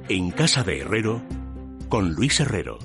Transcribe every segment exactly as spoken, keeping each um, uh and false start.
En Casa de Herrero, con Luis Herrero.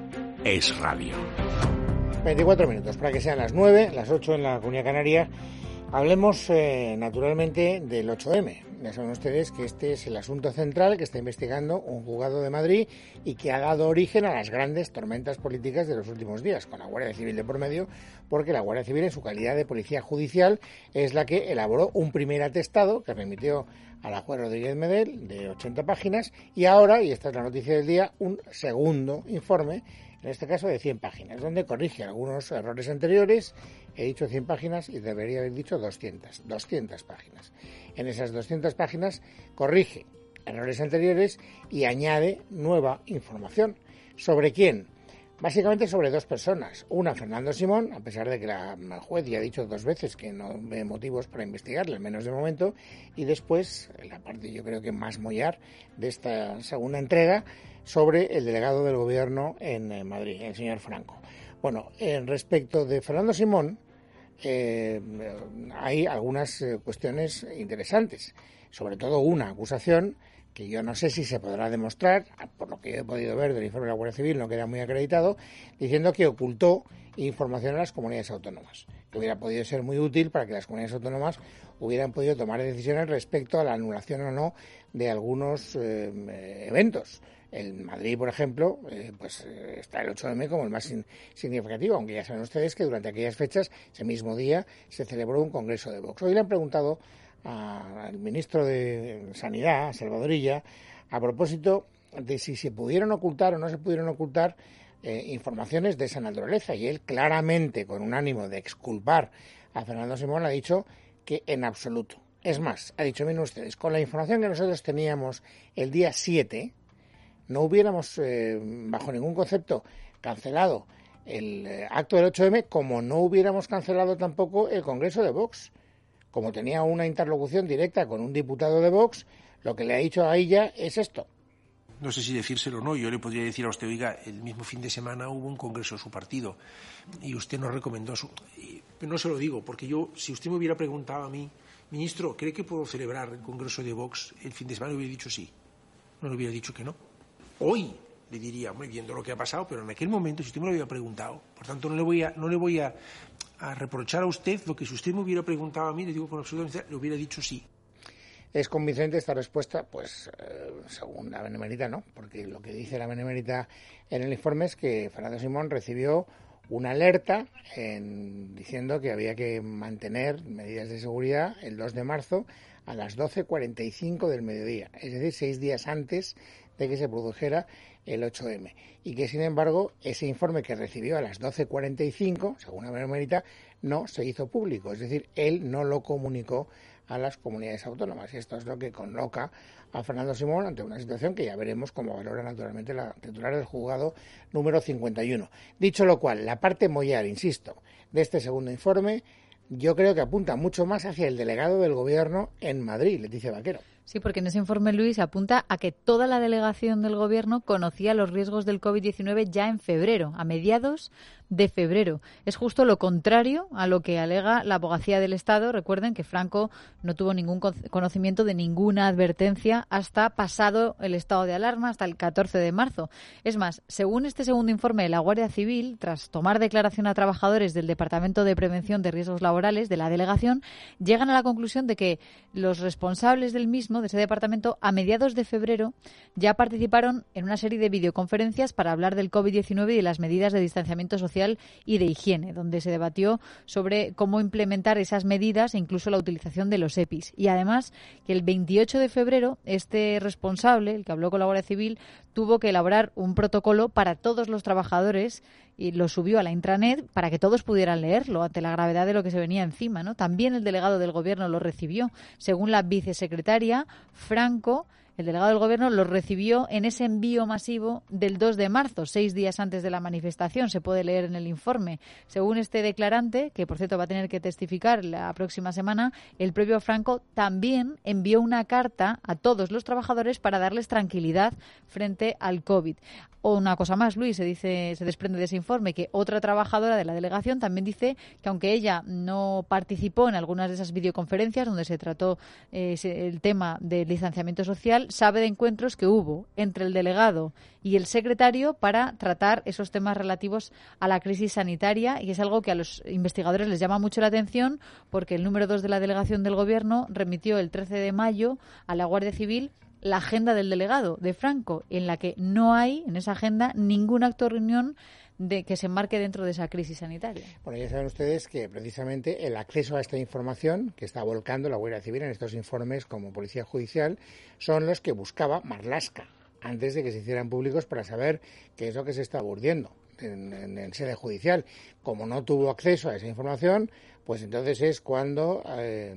Es Radio. veinticuatro minutos para que sean las nueve, las ocho en la Comunidad Canaria. Hablemos eh, naturalmente del ocho eme. Ya saben ustedes que este es el asunto central que está investigando un juzgado de Madrid y que ha dado origen a las grandes tormentas políticas de los últimos días, con la Guardia Civil de por medio, porque la Guardia Civil, en su calidad de policía judicial, es la que elaboró un primer atestado que remitió a la juez Rodríguez Medel de ochenta páginas y ahora, y esta es la noticia del día, un segundo informe, en este caso de cien páginas, donde corrige algunos errores anteriores. He dicho cien páginas y debería haber dicho doscientas, doscientas páginas. En esas doscientas páginas corrige errores anteriores y añade nueva información. ¿Sobre quién? Básicamente sobre dos personas. Una, Fernando Simón, a pesar de que la juez ya ha dicho dos veces que no ve motivos para investigarle, al menos de momento. Y después, la parte yo creo que más mollar de esta segunda entrega, sobre el delegado del gobierno en Madrid, el señor Franco. Bueno, en respecto de Fernando Simón, eh, hay algunas eh, cuestiones interesantes, sobre todo una acusación que yo no sé si se podrá demostrar, por lo que yo he podido ver del informe de la Guardia Civil, no queda muy acreditado, diciendo que ocultó información a las comunidades autónomas, que hubiera podido ser muy útil para que las comunidades autónomas hubieran podido tomar decisiones respecto a la anulación o no de algunos eh, eventos. En Madrid, por ejemplo, eh, pues eh, está el ocho eme como el más sin, significativo, aunque ya saben ustedes que durante aquellas fechas, ese mismo día, se celebró un congreso de Vox. Hoy le han preguntado a, al ministro de Sanidad, a Salvador Illa, a propósito de si se pudieron ocultar o no se pudieron ocultar eh, informaciones de esa naturaleza, y él claramente, con un ánimo de exculpar a Fernando Simón, ha dicho que en absoluto. Es más, ha dicho, miren ustedes, con la información que nosotros teníamos el día siete, no hubiéramos, eh, bajo ningún concepto, cancelado el eh, acto del ocho eme, como no hubiéramos cancelado tampoco el Congreso de Vox. Como tenía una interlocución directa con un diputado de Vox, lo que le ha dicho a ella es esto. No sé si decírselo o no, yo le podría decir a usted, oiga, el mismo fin de semana hubo un congreso de su partido y usted nos recomendó su... Pero no se lo digo, porque yo, si usted me hubiera preguntado a mí, ministro, ¿cree que puedo celebrar el congreso de Vox el fin de semana? Le hubiera dicho sí, no le hubiera dicho que no. Hoy le diría, muy viendo lo que ha pasado, pero en aquel momento, si usted me lo hubiera preguntado, por tanto no le voy a, no le voy a, a reprochar a usted lo que si usted me hubiera preguntado a mí, le digo con absoluta le hubiera dicho sí. ¿Es convincente esta respuesta? Pues eh, según la Benemérita no, porque lo que dice la Benemérita en el informe es que Fernando Simón recibió una alerta en, diciendo que había que mantener medidas de seguridad el dos de marzo a las doce cuarenta y cinco del mediodía, es decir, seis días antes de que se produjera el ocho eme, y que sin embargo ese informe que recibió a las doce cuarenta y cinco, según la Benemérita, no se hizo público, es decir, él no lo comunicó a las comunidades autónomas, y esto es lo que coloca a Fernando Simón ante una situación que ya veremos cómo valora naturalmente la titular del juzgado número cincuenta y uno. Dicho lo cual, la parte mollar, insisto, de este segundo informe, yo creo que apunta mucho más hacia el delegado del gobierno en Madrid, Leticia Vaquero. Sí, porque en ese informe, Luis, apunta a que toda la delegación del Gobierno conocía los riesgos del covid diecinueve ya en febrero, a mediados de febrero. Es justo lo contrario a lo que alega la Abogacía del Estado. Recuerden que Franco no tuvo ningún conocimiento de ninguna advertencia hasta pasado el estado de alarma, hasta el catorce de marzo. Es más, según este segundo informe de la Guardia Civil, tras tomar declaración a trabajadores del Departamento de Prevención de Riesgos Laborales de la delegación, llegan a la conclusión de que los responsables del mismo, de ese departamento, a mediados de febrero ya participaron en una serie de videoconferencias para hablar del covid diecinueve y de las medidas de distanciamiento social y de higiene, donde se debatió sobre cómo implementar esas medidas e incluso la utilización de los EPIs. Y además que el veintiocho de febrero este responsable, el que habló con la Guardia Civil, tuvo que elaborar un protocolo para todos los trabajadores y lo subió a la intranet para que todos pudieran leerlo ante la gravedad de lo que se venía encima, ¿no? También el delegado del Gobierno lo recibió. Según la vicesecretaria, Franco, el delegado del Gobierno, lo recibió en ese envío masivo del dos de marzo, seis días antes de la manifestación. Se puede leer en el informe. Según este declarante, que por cierto va a tener que testificar la próxima semana, el propio Franco también envió una carta a todos los trabajadores para darles tranquilidad frente al COVID. O una cosa más, Luis, se dice, se desprende de ese informe que otra trabajadora de la delegación también dice que aunque ella no participó en algunas de esas videoconferencias donde se trató eh, el tema del distanciamiento social, él sabe de encuentros que hubo entre el delegado y el secretario para tratar esos temas relativos a la crisis sanitaria, y es algo que a los investigadores les llama mucho la atención porque el número dos de la delegación del Gobierno remitió el trece de mayo a la Guardia Civil la agenda del delegado de Franco, en la que no hay en esa agenda ningún acto de reunión de que se enmarque dentro de esa crisis sanitaria. Bueno, ya saben ustedes que precisamente el acceso a esta información que está volcando la Guardia Civil en estos informes como Policía Judicial son los que buscaba Marlaska antes de que se hicieran públicos para saber qué es lo que se está urdiendo en, en, en sede judicial. Como no tuvo acceso a esa información, pues entonces es cuando eh,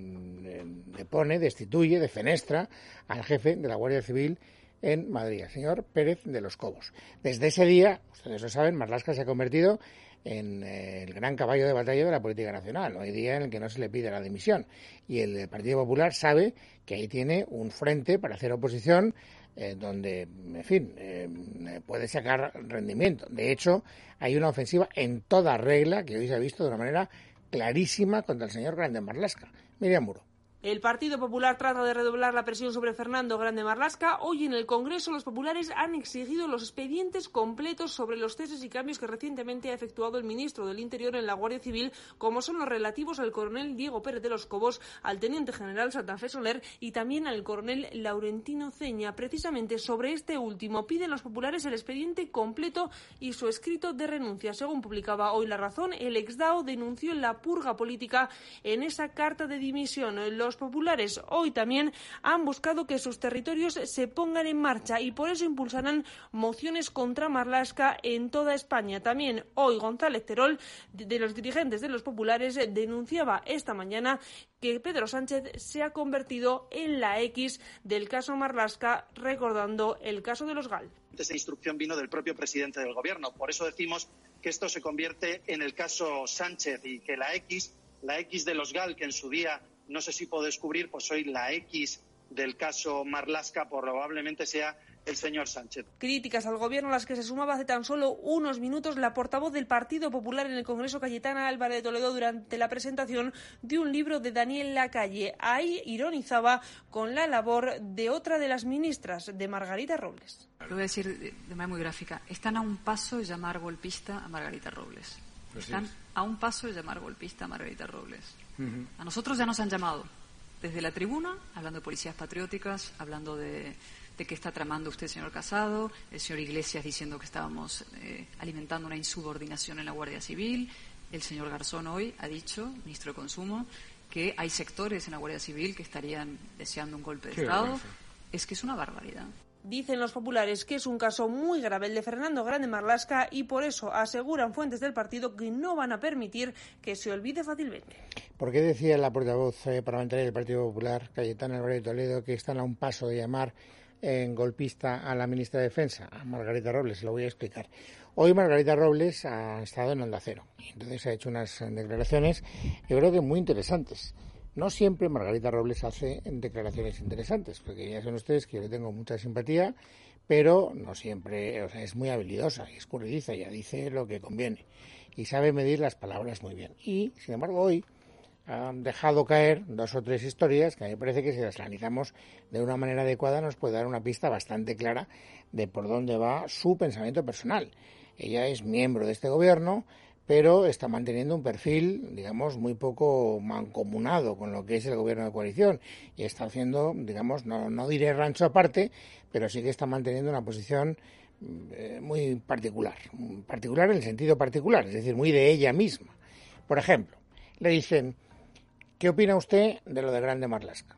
le pone, destituye, defenestra al jefe de la Guardia Civil en Madrid, el señor Pérez de los Cobos. Desde ese día, ustedes lo saben, Marlaska se ha convertido en eh, el gran caballo de batalla de la política nacional. No hay día en el que no se le pide la dimisión. Y el Partido Popular sabe que ahí tiene un frente para hacer oposición eh, donde, en fin, eh, puede sacar rendimiento. De hecho, hay una ofensiva en toda regla que hoy se ha visto de una manera clarísima contra el señor Grande Marlaska. Miriam Muro. El Partido Popular trata de redoblar la presión sobre Fernando Grande Marlaska. Hoy en el Congreso los populares han exigido los expedientes completos sobre los ceses y cambios que recientemente ha efectuado el ministro del Interior en la Guardia Civil, como son los relativos al coronel Diego Pérez de los Cobos, al teniente general Santa Fe Soler y también al coronel Laurentino Ceña. Precisamente sobre este último piden los populares el expediente completo y su escrito de renuncia. Según publicaba hoy La Razón, el exdao denunció la purga política en esa carta de dimisión. Los Los populares hoy también han buscado que sus territorios se pongan en marcha y por eso impulsarán mociones contra Marlaska en toda España. También hoy González Terol, de los dirigentes de los populares, denunciaba esta mañana que Pedro Sánchez se ha convertido en la X del caso Marlaska, recordando el caso de los GAL. Esa instrucción vino del propio presidente del Gobierno. Por eso decimos que esto se convierte en el caso Sánchez y que la X, la X de los GAL, que en su día no sé si puedo descubrir, pues hoy la X del caso Marlaska probablemente sea el señor Sánchez. Críticas al Gobierno a las que se sumaba hace tan solo unos minutos la portavoz del Partido Popular en el Congreso, Cayetana Álvarez de Toledo, durante la presentación de un libro de Daniel Lacalle. Ahí ironizaba con la labor de otra de las ministras, de Margarita Robles. Lo voy a decir de manera muy gráfica. Están a un paso de llamar golpista a Margarita Robles. Están a un paso de llamar golpista a Margarita Robles. Uh-huh. A nosotros ya nos han llamado desde la tribuna, hablando de policías patrióticas, hablando de, de qué está tramando usted, señor Casado, el señor Iglesias diciendo que estábamos eh, alimentando una insubordinación en la Guardia Civil, el señor Garzón hoy ha dicho, ministro de Consumo, que hay sectores en la Guardia Civil que estarían deseando un golpe de qué Estado. Vergüenza. Es que es una barbaridad. Dicen los populares que es un caso muy grave el de Fernando Grande Marlaska y por eso aseguran fuentes del partido que no van a permitir que se olvide fácilmente. ¿Por qué decía la portavoz eh, parlamentaria del Partido Popular, Cayetana Álvarez de Toledo, que están a un paso de llamar en golpista a la ministra de Defensa, a Margarita Robles? Lo voy a explicar. Hoy Margarita Robles ha estado en Onda Cero y entonces ha hecho unas declaraciones, yo creo que muy interesantes. No siempre Margarita Robles hace declaraciones interesantes, porque ya saben ustedes que yo le tengo mucha simpatía, pero no siempre, o sea, es muy habilidosa y escurridiza, ya dice lo que conviene y sabe medir las palabras muy bien. Y, sin embargo, hoy han dejado caer dos o tres historias que a mí me parece que si las analizamos de una manera adecuada nos puede dar una pista bastante clara de por dónde va su pensamiento personal. Ella es miembro de este gobierno, pero está manteniendo un perfil, digamos, muy poco mancomunado con lo que es el gobierno de coalición y está haciendo, digamos, no, no diré rancho aparte, pero sí que está manteniendo una posición eh, muy particular, particular en el sentido particular, es decir, muy de ella misma. Por ejemplo, le dicen, ¿qué opina usted de lo de Grande Marlaska?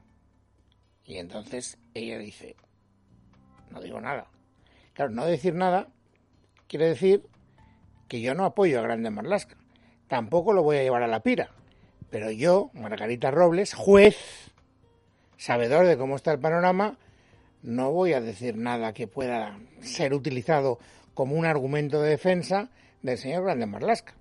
Y entonces ella dice, no digo nada. Claro, no decir nada quiere decir que yo no apoyo a Grande Marlaska, tampoco lo voy a llevar a la pira, pero yo, Margarita Robles, juez, sabedor de cómo está el panorama, no voy a decir nada que pueda ser utilizado como un argumento de defensa del señor Grande Marlaska.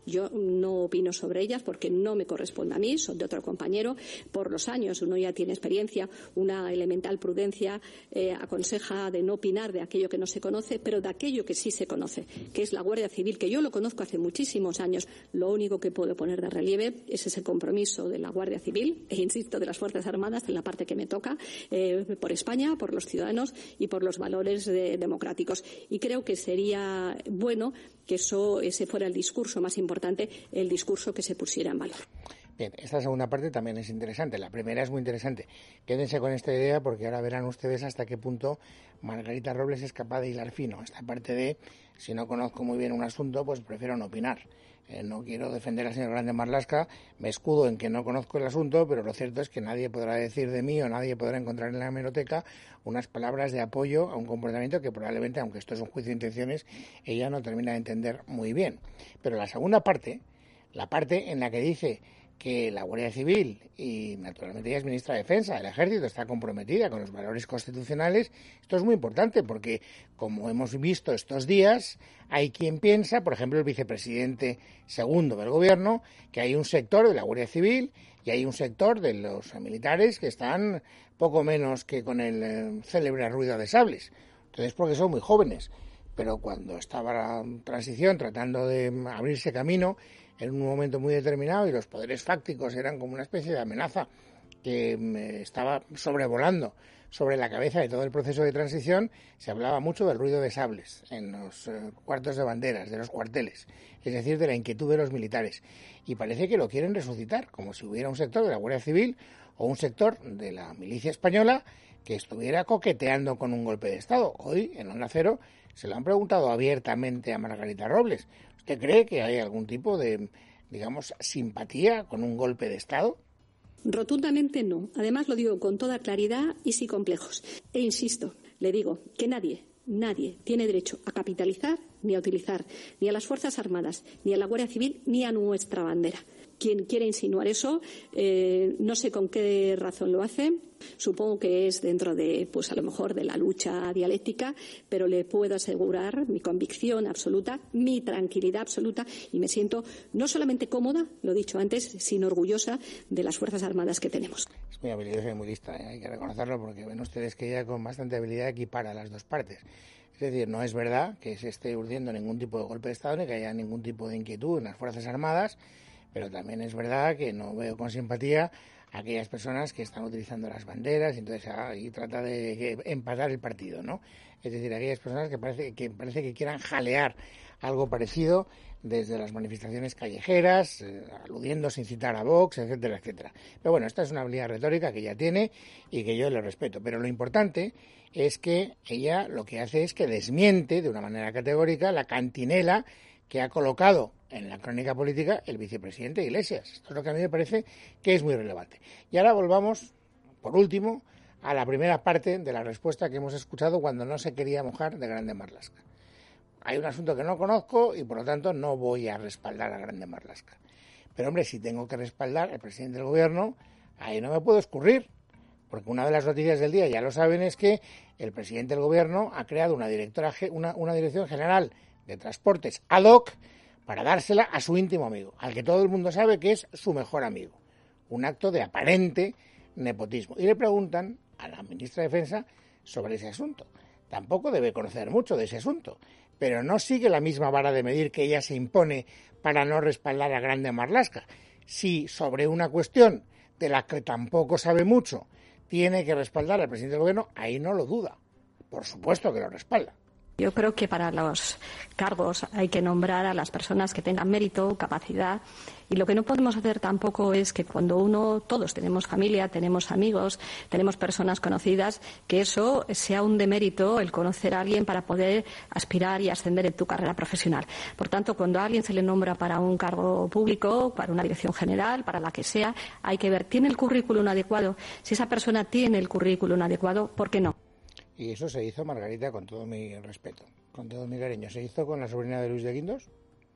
Yo no opino sobre ellas porque no me corresponde a mí, son de otro compañero. Por los años uno ya tiene experiencia, una elemental prudencia eh, aconseja de no opinar de aquello que no se conoce, pero de aquello que sí se conoce, que es la Guardia Civil, que yo lo conozco hace muchísimos años. Lo único que puedo poner de relieve es ese compromiso de la Guardia Civil, e insisto, de las Fuerzas Armadas, en la parte que me toca, eh, por España, por los ciudadanos y por los valores de, democráticos. Y creo que sería bueno que eso, ese fuera el discurso más importante, el discurso que se pusiera en valor. Bien, esta segunda parte también es interesante. La primera es muy interesante. Quédense con esta idea porque ahora verán ustedes hasta qué punto Margarita Robles es capaz de hilar fino. Esta parte de, si no conozco muy bien un asunto, pues prefiero no opinar. Eh, no quiero defender al señor Grande Marlaska, me escudo en que no conozco el asunto, pero lo cierto es que nadie podrá decir de mí o nadie podrá encontrar en la hemeroteca unas palabras de apoyo a un comportamiento que probablemente, aunque esto es un juicio de intenciones, ella no termina de entender muy bien. Pero la segunda parte, la parte en la que dice que la Guardia Civil, y naturalmente ella es ministra de Defensa, el Ejército está comprometida con los valores constitucionales, esto es muy importante porque, como hemos visto estos días, hay quien piensa, por ejemplo el vicepresidente segundo del Gobierno, que hay un sector de la Guardia Civil y hay un sector de los militares que están poco menos que con el eh, célebre ruido de sables. Entonces, porque son muy jóvenes, pero cuando estaba la transición tratando de abrirse camino en un momento muy determinado y los poderes fácticos eran como una especie de amenaza que eh, estaba sobrevolando sobre la cabeza de todo el proceso de transición, se hablaba mucho del ruido de sables en los eh, cuartos de banderas, de los cuarteles, es decir, de la inquietud de los militares. Y parece que lo quieren resucitar, como si hubiera un sector de la Guardia Civil o un sector de la milicia española que estuviera coqueteando con un golpe de Estado. Hoy, en Onda Cero, se lo han preguntado abiertamente a Margarita Robles. ¿Usted cree que hay algún tipo de, digamos, simpatía con un golpe de Estado? Rotundamente no. Además lo digo con toda claridad y sin complejos. E insisto, le digo que nadie, nadie tiene derecho a capitalizar ni a utilizar ni a las Fuerzas Armadas, ni a la Guardia Civil, ni a nuestra bandera. Quien quiera insinuar eso, eh, no sé con qué razón lo hace. Supongo que es dentro de, pues a lo mejor, de la lucha dialéctica, pero le puedo asegurar mi convicción absoluta, mi tranquilidad absoluta, y me siento no solamente cómoda, lo he dicho antes, sino orgullosa de las Fuerzas Armadas que tenemos. Es muy habilidosa y muy lista, ¿eh? Hay que reconocerlo, porque ven ustedes que ella con bastante habilidad equipara las dos partes. Es decir, no es verdad que se esté urdiendo ningún tipo de golpe de Estado ni que haya ningún tipo de inquietud en las Fuerzas Armadas, pero también es verdad que no veo con simpatía a aquellas personas que están utilizando las banderas y entonces ahí trata de empatar el partido, ¿no? Es decir, aquellas personas que parece que parece que quieran jalear algo parecido desde las manifestaciones callejeras, eh, aludiendo sin citar a Vox, etcétera, etcétera. Pero bueno, esta es una habilidad retórica que ella tiene y que yo le respeto. Pero lo importante es que ella lo que hace es que desmiente de una manera categórica la cantinela que ha colocado en la crónica política el vicepresidente Iglesias. Esto es lo que a mí me parece que es muy relevante. Y ahora volvamos, por último, a la primera parte de la respuesta que hemos escuchado cuando no se quería mojar de Grande Marlaska. Hay un asunto que no conozco y, por lo tanto, no voy a respaldar a Grande Marlaska. Pero, hombre, si tengo que respaldar al presidente del Gobierno, ahí no me puedo escurrir, porque una de las noticias del día, ya lo saben, es que el presidente del Gobierno ha creado una, directora, una, una dirección general de transportes ad hoc para dársela a su íntimo amigo, al que todo el mundo sabe que es su mejor amigo. Un acto de aparente nepotismo. Y le preguntan a la ministra de Defensa sobre ese asunto. Tampoco debe conocer mucho de ese asunto, pero no sigue la misma vara de medir que ella se impone para no respaldar a Grande Marlaska. Si sobre una cuestión de la que tampoco sabe mucho tiene que respaldar al presidente del Gobierno, ahí no lo duda. Por supuesto que lo respalda. Yo creo que para los cargos hay que nombrar a las personas que tengan mérito, capacidad, y lo que no podemos hacer tampoco es que cuando uno, todos tenemos familia, tenemos amigos, tenemos personas conocidas, que eso sea un demérito el conocer a alguien para poder aspirar y ascender en tu carrera profesional. Por tanto, cuando a alguien se le nombra para un cargo público, para una dirección general, para la que sea, hay que ver, ¿tiene el currículum adecuado? Si esa persona tiene el currículum adecuado, ¿por qué no? Y eso se hizo, Margarita, con todo mi respeto, con todo mi cariño. Se hizo con la sobrina de Luis de Guindos,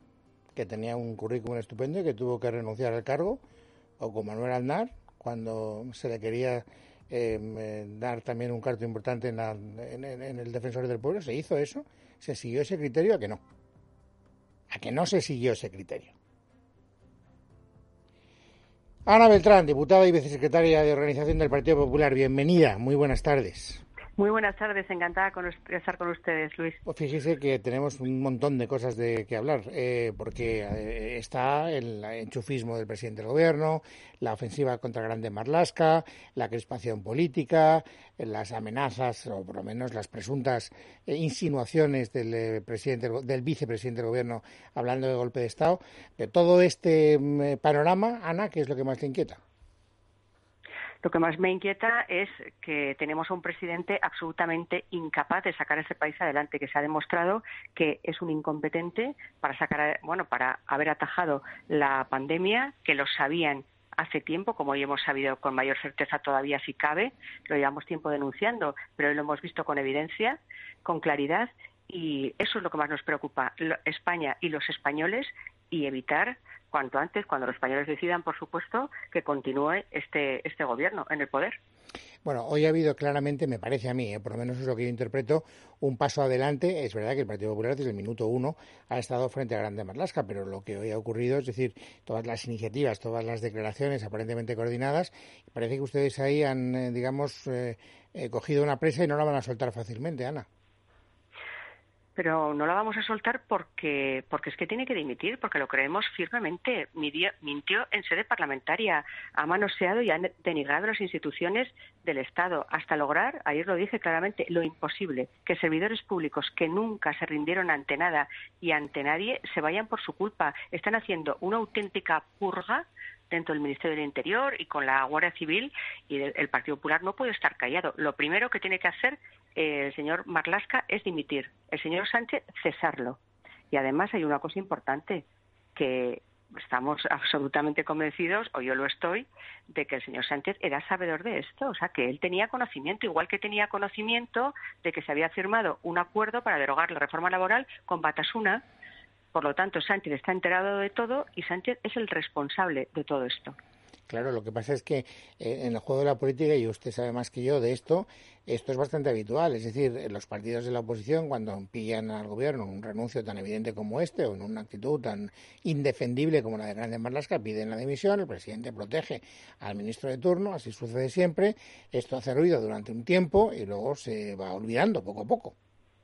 que tenía un currículum estupendo y que tuvo que renunciar al cargo, o con Manuel Aznar, cuando se le quería eh, eh, dar también un cargo importante en, la, en, en el Defensor del Pueblo. Se hizo eso, se siguió ese criterio, ¿a que no? ¿A que no se siguió ese criterio? Ana Beltrán, diputada y vicesecretaria de Organización del Partido Popular, bienvenida, muy buenas tardes. Muy buenas tardes, encantada con estar con ustedes, Luis. Pues fíjese que tenemos un montón de cosas de que hablar, eh, porque eh, está el enchufismo del presidente del gobierno, la ofensiva contra Grande Marlaska, la crispación política, las amenazas, o por lo menos las presuntas eh, insinuaciones del eh, presidente, del vicepresidente del gobierno hablando de golpe de Estado. De todo este eh, panorama, Ana, ¿qué es lo que más te inquieta? Lo que más me inquieta es que tenemos a un presidente absolutamente incapaz de sacar a este país adelante, que se ha demostrado que es un incompetente para sacar, bueno, para haber atajado la pandemia, que lo sabían hace tiempo, como hoy hemos sabido con mayor certeza todavía si cabe, lo llevamos tiempo denunciando, pero hoy lo hemos visto con evidencia, con claridad, y eso es lo que más nos preocupa, España y los españoles, y evitar cuanto antes, cuando los españoles decidan, por supuesto, que continúe este este gobierno en el poder. Bueno, hoy ha habido claramente, me parece a mí, eh, por lo menos es lo que yo interpreto, un paso adelante. Es verdad que el Partido Popular desde el minuto uno ha estado frente a Grande Marlaska, pero lo que hoy ha ocurrido, es decir, todas las iniciativas, todas las declaraciones aparentemente coordinadas, parece que ustedes ahí han, eh, digamos, eh, eh, cogido una presa y no la van a soltar fácilmente, Ana. Pero no la vamos a soltar porque porque es que tiene que dimitir, porque lo creemos firmemente. Mintió, mintió en sede parlamentaria, ha manoseado y ha denigrado las instituciones del Estado, hasta lograr, ayer lo dije claramente, lo imposible, que servidores públicos que nunca se rindieron ante nada y ante nadie se vayan por su culpa. Están haciendo una auténtica purga dentro del Ministerio del Interior y con la Guardia Civil, y el Partido Popular no puede estar callado. Lo primero que tiene que hacer eh, el señor Marlaska es dimitir, el señor Sánchez cesarlo. Y además hay una cosa importante, que estamos absolutamente convencidos, o yo lo estoy, de que el señor Sánchez era sabedor de esto, o sea, que él tenía conocimiento, igual que tenía conocimiento de que se había firmado un acuerdo para derogar la reforma laboral con Batasuna. Por lo tanto, Sánchez está enterado de todo y Sánchez es el responsable de todo esto. Claro, lo que pasa es que eh, en el juego de la política, y usted sabe más que yo de esto, esto es bastante habitual. Es decir, los partidos de la oposición, cuando pillan al gobierno un renuncio tan evidente como este, o en una actitud tan indefendible como la de Grande Marlaska, piden la dimisión, el presidente protege al ministro de turno, así sucede siempre. Esto hace ruido durante un tiempo y luego se va olvidando poco a poco.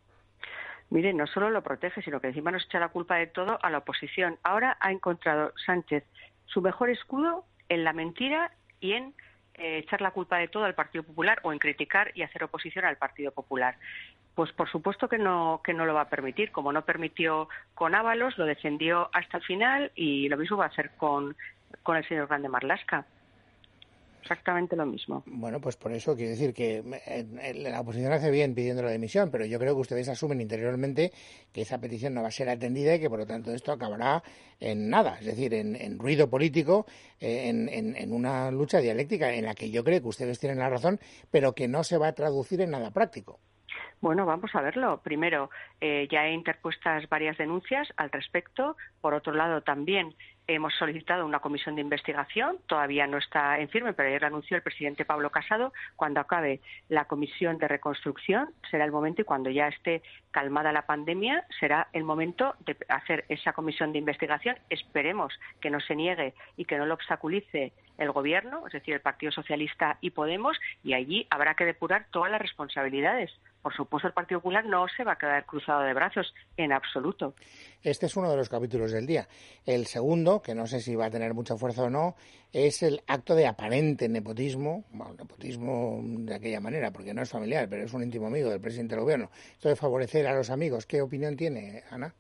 Mire, no solo lo protege, sino que encima nos echa la culpa de todo a la oposición. Ahora ha encontrado Sánchez su mejor escudo en la mentira y en eh, echar la culpa de todo al Partido Popular, o en criticar y hacer oposición al Partido Popular. Pues por supuesto que no que no lo va a permitir. Como no permitió con Ábalos, lo defendió hasta el final, y lo mismo va a hacer con, con el señor Grande Marlaska. Exactamente lo mismo. Bueno, pues por eso quiero decir que la oposición hace bien pidiendo la dimisión, pero yo creo que ustedes asumen interiormente que esa petición no va a ser atendida y que por lo tanto esto acabará en nada, es decir, en, en ruido político, en, en, en una lucha dialéctica en la que yo creo que ustedes tienen la razón, pero que no se va a traducir en nada práctico. Bueno, vamos a verlo. Primero, eh, ya he interpuestas varias denuncias al respecto. Por otro lado, también hemos solicitado una comisión de investigación. Todavía no está en firme, pero ayer lo anunció el presidente Pablo Casado. Cuando acabe la comisión de reconstrucción será el momento, y cuando ya esté calmada la pandemia será el momento de hacer esa comisión de investigación. Esperemos que no se niegue y que no lo obstaculice el Gobierno, es decir, el Partido Socialista y Podemos, y allí habrá que depurar todas las responsabilidades. Por supuesto, el Partido Popular no se va a quedar cruzado de brazos en absoluto. Este es uno de los capítulos del día. El segundo, que no sé si va a tener mucha fuerza o no, es el acto de aparente nepotismo, bueno, nepotismo de aquella manera, porque no es familiar, pero es un íntimo amigo del presidente del Gobierno. Esto de favorecer a los amigos, ¿qué opinión tiene, Ana?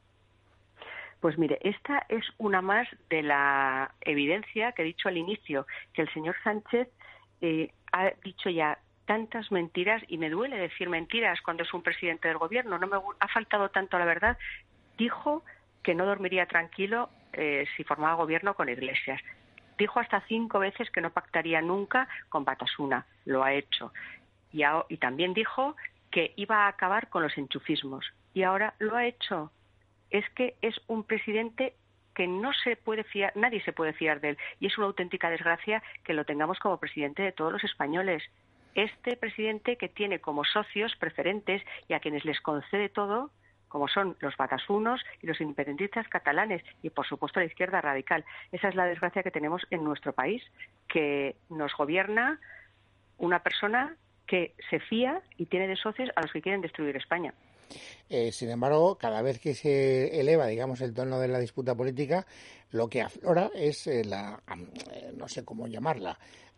Pues mire, esta es una más de la evidencia que he dicho al inicio, que el señor Sánchez eh, ha dicho ya tantas mentiras, y me duele decir mentiras cuando es un presidente del Gobierno. No me ha faltado tanto a la verdad. Dijo que no dormiría tranquilo eh, si formaba gobierno con Iglesias. Dijo hasta cinco veces que no pactaría nunca con Batasuna. Lo ha hecho. Y, a, y también dijo que iba a acabar con los enchufismos. Y ahora lo ha hecho. Es que es un presidente que no se puede fiar, nadie se puede fiar de él. Y es una auténtica desgracia que lo tengamos como presidente de todos los españoles. Este presidente, que tiene como socios preferentes y a quienes les concede todo, como son los batasunos y los independentistas catalanes y, por supuesto, la izquierda radical. Esa es la desgracia que tenemos en nuestro país, que nos gobierna una persona que se fía y tiene de socios a los que quieren destruir España. Eh, sin embargo, cada vez que se eleva, digamos, el tono de la disputa política, lo que aflora es eh, la, eh, no sé cómo llamarla,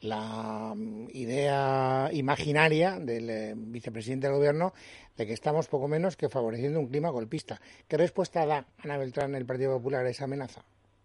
la um, idea imaginaria del eh, vicepresidente del Gobierno de que estamos poco menos que favoreciendo un clima golpista. ¿Qué respuesta da Ana Beltrán, el Partido Popular, a esa amenaza?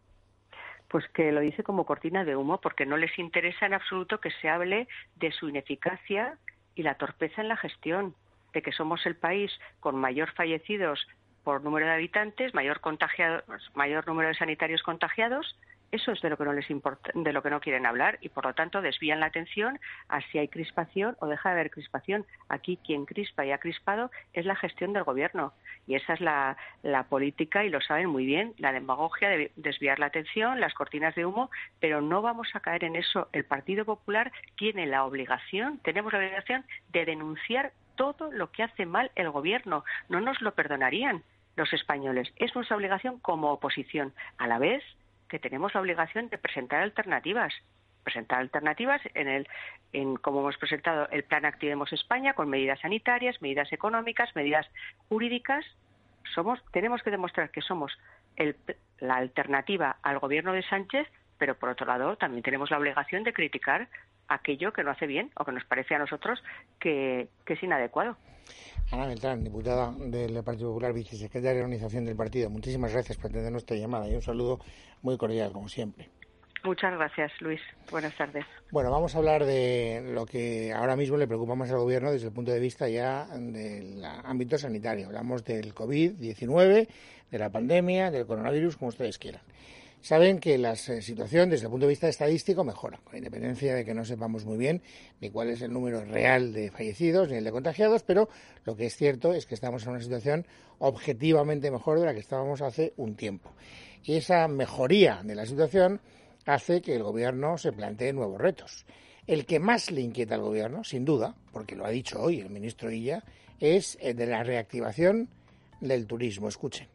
Pues que lo dice como cortina de humo, porque no les interesa en absoluto que se hable de su ineficacia y la torpeza en la gestión, de que somos el país con mayor fallecidos por número de habitantes, mayor contagiados, mayor número de sanitarios contagiados. Eso es de lo que no les importa, de lo que no quieren hablar, y por lo tanto desvían la atención a si hay crispación o deja de haber crispación. Aquí quien crispa y ha crispado es la gestión del Gobierno, y esa es la, la política, y lo saben muy bien, la demagogia de desviar la atención, las cortinas de humo, pero no vamos a caer en eso. El Partido Popular tiene la obligación, tenemos la obligación de denunciar todo lo que hace mal el Gobierno. No nos lo perdonarían los españoles. Es nuestra obligación como oposición, a la vez que tenemos la obligación de presentar alternativas. Presentar alternativas en el, en como hemos presentado el Plan Activemos España, con medidas sanitarias, medidas económicas, medidas jurídicas. Somos, tenemos que demostrar que somos el, la alternativa al Gobierno de Sánchez, pero por otro lado también tenemos la obligación de criticar aquello que no hace bien o que nos parece a nosotros que, que es inadecuado. Ana Beltrán, diputada del Partido Popular, vicesecretaria de Organización del partido, muchísimas gracias por atender nuestra llamada y un saludo muy cordial, como siempre. Muchas gracias, Luis. Buenas tardes. Bueno, vamos a hablar de lo que ahora mismo le preocupa más al Gobierno desde el punto de vista ya del ámbito sanitario. Hablamos del COVID diecinueve, de la pandemia, del coronavirus, como ustedes quieran. Saben que la situación desde el punto de vista estadístico mejora, con independencia de que no sepamos muy bien ni cuál es el número real de fallecidos ni el de contagiados, pero lo que es cierto es que estamos en una situación objetivamente mejor de la que estábamos hace un tiempo. Y esa mejoría de la situación hace que el Gobierno se plantee nuevos retos. El que más le inquieta al Gobierno, sin duda, porque lo ha dicho hoy el ministro Illa, es el de la reactivación del turismo. Escuchen.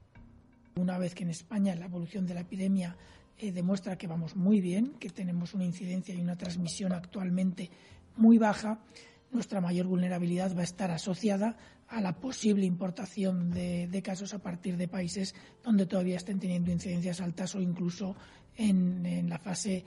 Una vez que en España la evolución de la epidemia eh, demuestra que vamos muy bien, que tenemos una incidencia y una transmisión actualmente muy baja, nuestra mayor vulnerabilidad va a estar asociada a la posible importación de, de casos a partir de países donde todavía estén teniendo incidencias altas o incluso en, en la fase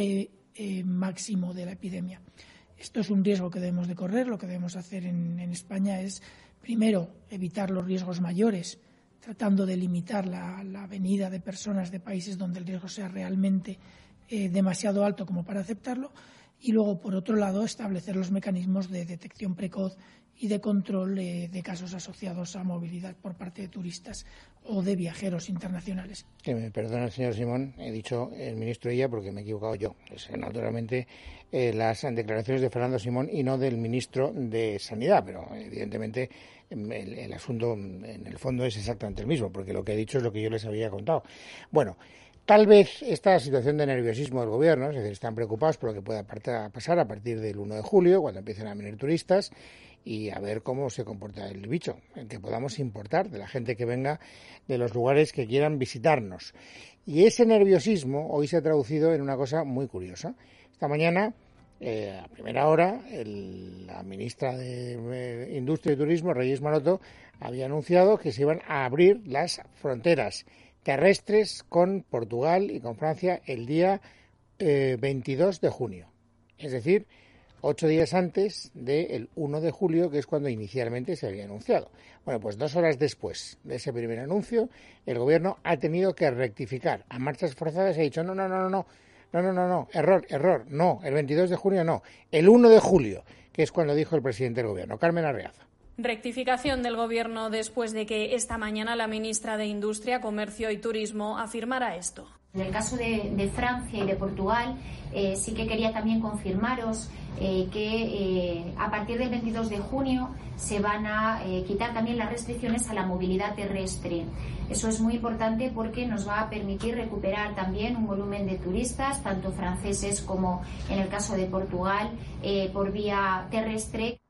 pre-máximo eh, de la epidemia. Esto es un riesgo que debemos de correr. Lo que debemos hacer en, en España es, primero, evitar los riesgos mayores, tratando de limitar la, la venida de personas de países donde el riesgo sea realmente eh, demasiado alto como para aceptarlo, y luego, por otro lado, establecer los mecanismos de detección precoz y de control eh, de casos asociados a movilidad por parte de turistas o de viajeros internacionales. Que me perdona el señor Simón, he dicho el ministro ella porque me he equivocado yo. Es, naturalmente, eh, las declaraciones de Fernando Simón y no del ministro de Sanidad, pero evidentemente el, el asunto en el fondo es exactamente el mismo, porque lo que he dicho es lo que yo les había contado. Bueno, tal vez esta situación de nerviosismo del Gobierno, es decir, están preocupados por lo que pueda pasar a partir del uno de julio, cuando empiecen a venir turistas, y a ver cómo se comporta el bicho, el que podamos importar de la gente que venga de los lugares que quieran visitarnos. Y ese nerviosismo hoy se ha traducido en una cosa muy curiosa. Esta mañana, eh, a primera hora, el, la ministra de eh, Industria y Turismo, Reyes Maroto, había anunciado que se iban a abrir las fronteras terrestres con Portugal y con Francia el día eh, veintidós de junio. Es decir, ocho días antes del uno de julio, que es cuando inicialmente se había anunciado. Bueno, pues dos horas después de ese primer anuncio, el Gobierno ha tenido que rectificar a marchas forzadas y ha dicho, no, no, no, no, no, no, no, no, no, error, error, no, el veintidós de junio no, el uno de julio, que es cuando dijo el presidente del Gobierno, Carmen Arreaza. Rectificación del Gobierno después de que esta mañana la ministra de Industria, Comercio y Turismo afirmara esto. En el caso de, de Francia y de Portugal, eh, sí que quería también confirmaros eh, que eh, a partir del veintidós de junio se van a eh, quitar también las restricciones a la movilidad terrestre. Eso es muy importante porque nos va a permitir recuperar también un volumen de turistas, tanto franceses como en el caso de Portugal, eh, por vía terrestre.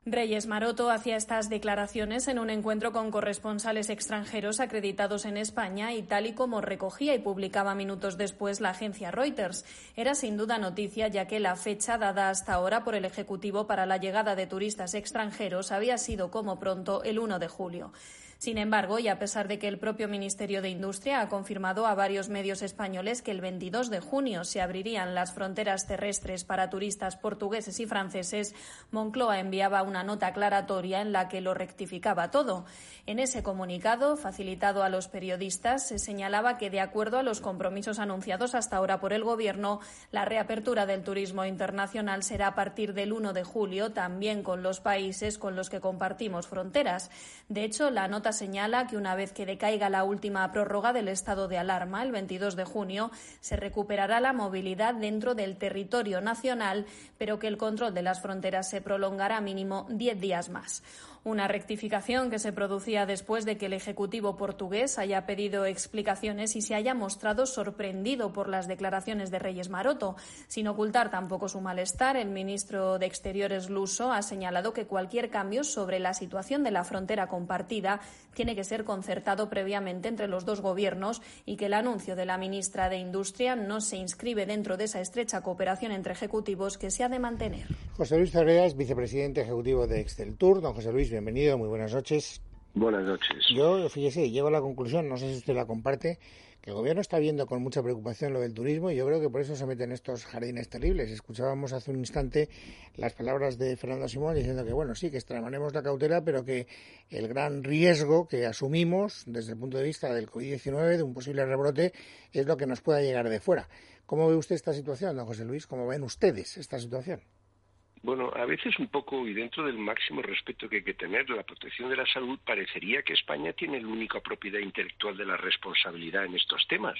Reyes Maroto hacía estas declaraciones en un encuentro con corresponsales extranjeros acreditados en España y tal y como recogía y publicaba minutos después la agencia Reuters. Era sin duda noticia, ya que la fecha dada hasta ahora por el Ejecutivo para la llegada de turistas extranjeros había sido como pronto el uno de julio. Sin embargo, y a pesar de que el propio Ministerio de Industria ha confirmado a varios medios españoles que el veintidós de junio se abrirían las fronteras terrestres para turistas portugueses y franceses, Moncloa enviaba una nota aclaratoria en la que lo rectificaba todo. En ese comunicado, facilitado a los periodistas, se señalaba que, de acuerdo a los compromisos anunciados hasta ahora por el Gobierno, la reapertura del turismo internacional será a partir del uno de julio, también con los países con los que compartimos fronteras. De hecho, la nota señala que una vez que decaiga la última prórroga del estado de alarma, el veintidós de junio, se recuperará la movilidad dentro del territorio nacional, pero que el control de las fronteras se prolongará mínimo diez días más. Una rectificación que se producía después de que el Ejecutivo portugués haya pedido explicaciones y se haya mostrado sorprendido por las declaraciones de Reyes Maroto. Sin ocultar tampoco su malestar, el ministro de Exteriores luso ha señalado que cualquier cambio sobre la situación de la frontera compartida tiene que ser concertado previamente entre los dos gobiernos y que el anuncio de la ministra de Industria no se inscribe dentro de esa estrecha cooperación entre ejecutivos que se ha de mantener. José Luis Ferreras, vicepresidente ejecutivo de Exceltur. Don José Luis, bienvenido, muy buenas noches. Buenas noches. Yo, fíjese, llego a la conclusión, no sé si usted la comparte, que el Gobierno está viendo con mucha preocupación lo del turismo y yo creo que por eso se meten estos jardines terribles. Escuchábamos hace un instante las palabras de Fernando Simón diciendo que, bueno, sí, que extremaremos la cautela, pero que el gran riesgo que asumimos desde el punto de vista del covid diecinueve, de un posible rebrote, es lo que nos pueda llegar de fuera. ¿Cómo ve usted esta situación, don José Luis? ¿Cómo ven ustedes esta situación? Bueno, a veces un poco, y dentro del máximo respeto que hay que tener, la protección de la salud, parecería que España tiene la única propiedad intelectual de la responsabilidad en estos temas,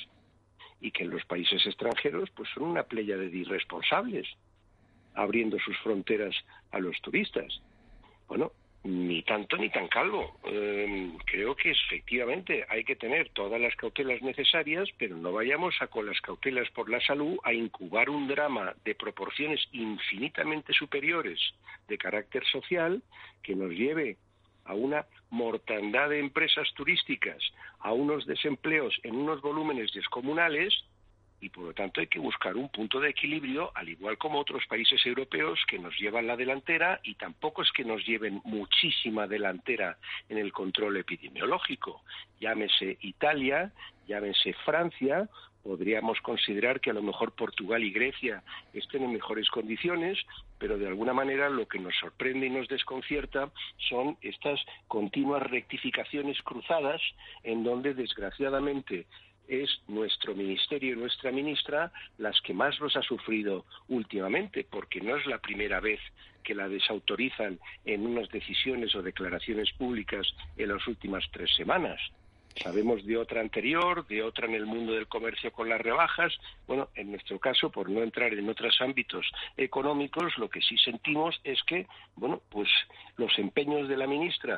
y que en los países extranjeros pues son una pléyade de irresponsables, abriendo sus fronteras a los turistas. Bueno, ni tanto ni tan calvo. Eh, creo que efectivamente hay que tener todas las cautelas necesarias, pero no vayamos a, con las cautelas por la salud, a incubar un drama de proporciones infinitamente superiores de carácter social que nos lleve a una mortandad de empresas turísticas, a unos desempleos en unos volúmenes descomunales. Y por lo tanto hay que buscar un punto de equilibrio, al igual como otros países europeos que nos llevan la delantera, y tampoco es que nos lleven muchísima delantera en el control epidemiológico. Llámese Italia, llámese Francia, podríamos considerar que a lo mejor Portugal y Grecia estén en mejores condiciones, pero de alguna manera lo que nos sorprende y nos desconcierta son estas continuas rectificaciones cruzadas en donde desgraciadamente es nuestro ministerio y nuestra ministra las que más los ha sufrido últimamente, porque no es la primera vez que la desautorizan en unas decisiones o declaraciones públicas en las últimas tres semanas. Sabemos de otra anterior, de otra en el mundo del comercio con las rebajas. Bueno, en nuestro caso, por no entrar en otros ámbitos económicos, lo que sí sentimos es que, bueno, pues los empeños de la ministra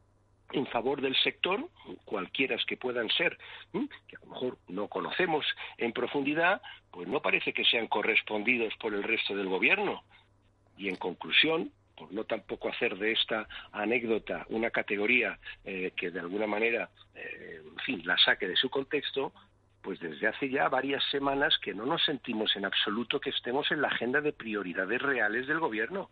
en favor del sector, cualquiera que puedan ser, que a lo mejor no conocemos en profundidad, pues no parece que sean correspondidos por el resto del gobierno. Y en conclusión, por no tampoco hacer de esta anécdota una categoría eh, que de alguna manera, eh, en fin, la saque de su contexto, pues desde hace ya varias semanas que no nos sentimos en absoluto que estemos en la agenda de prioridades reales del gobierno.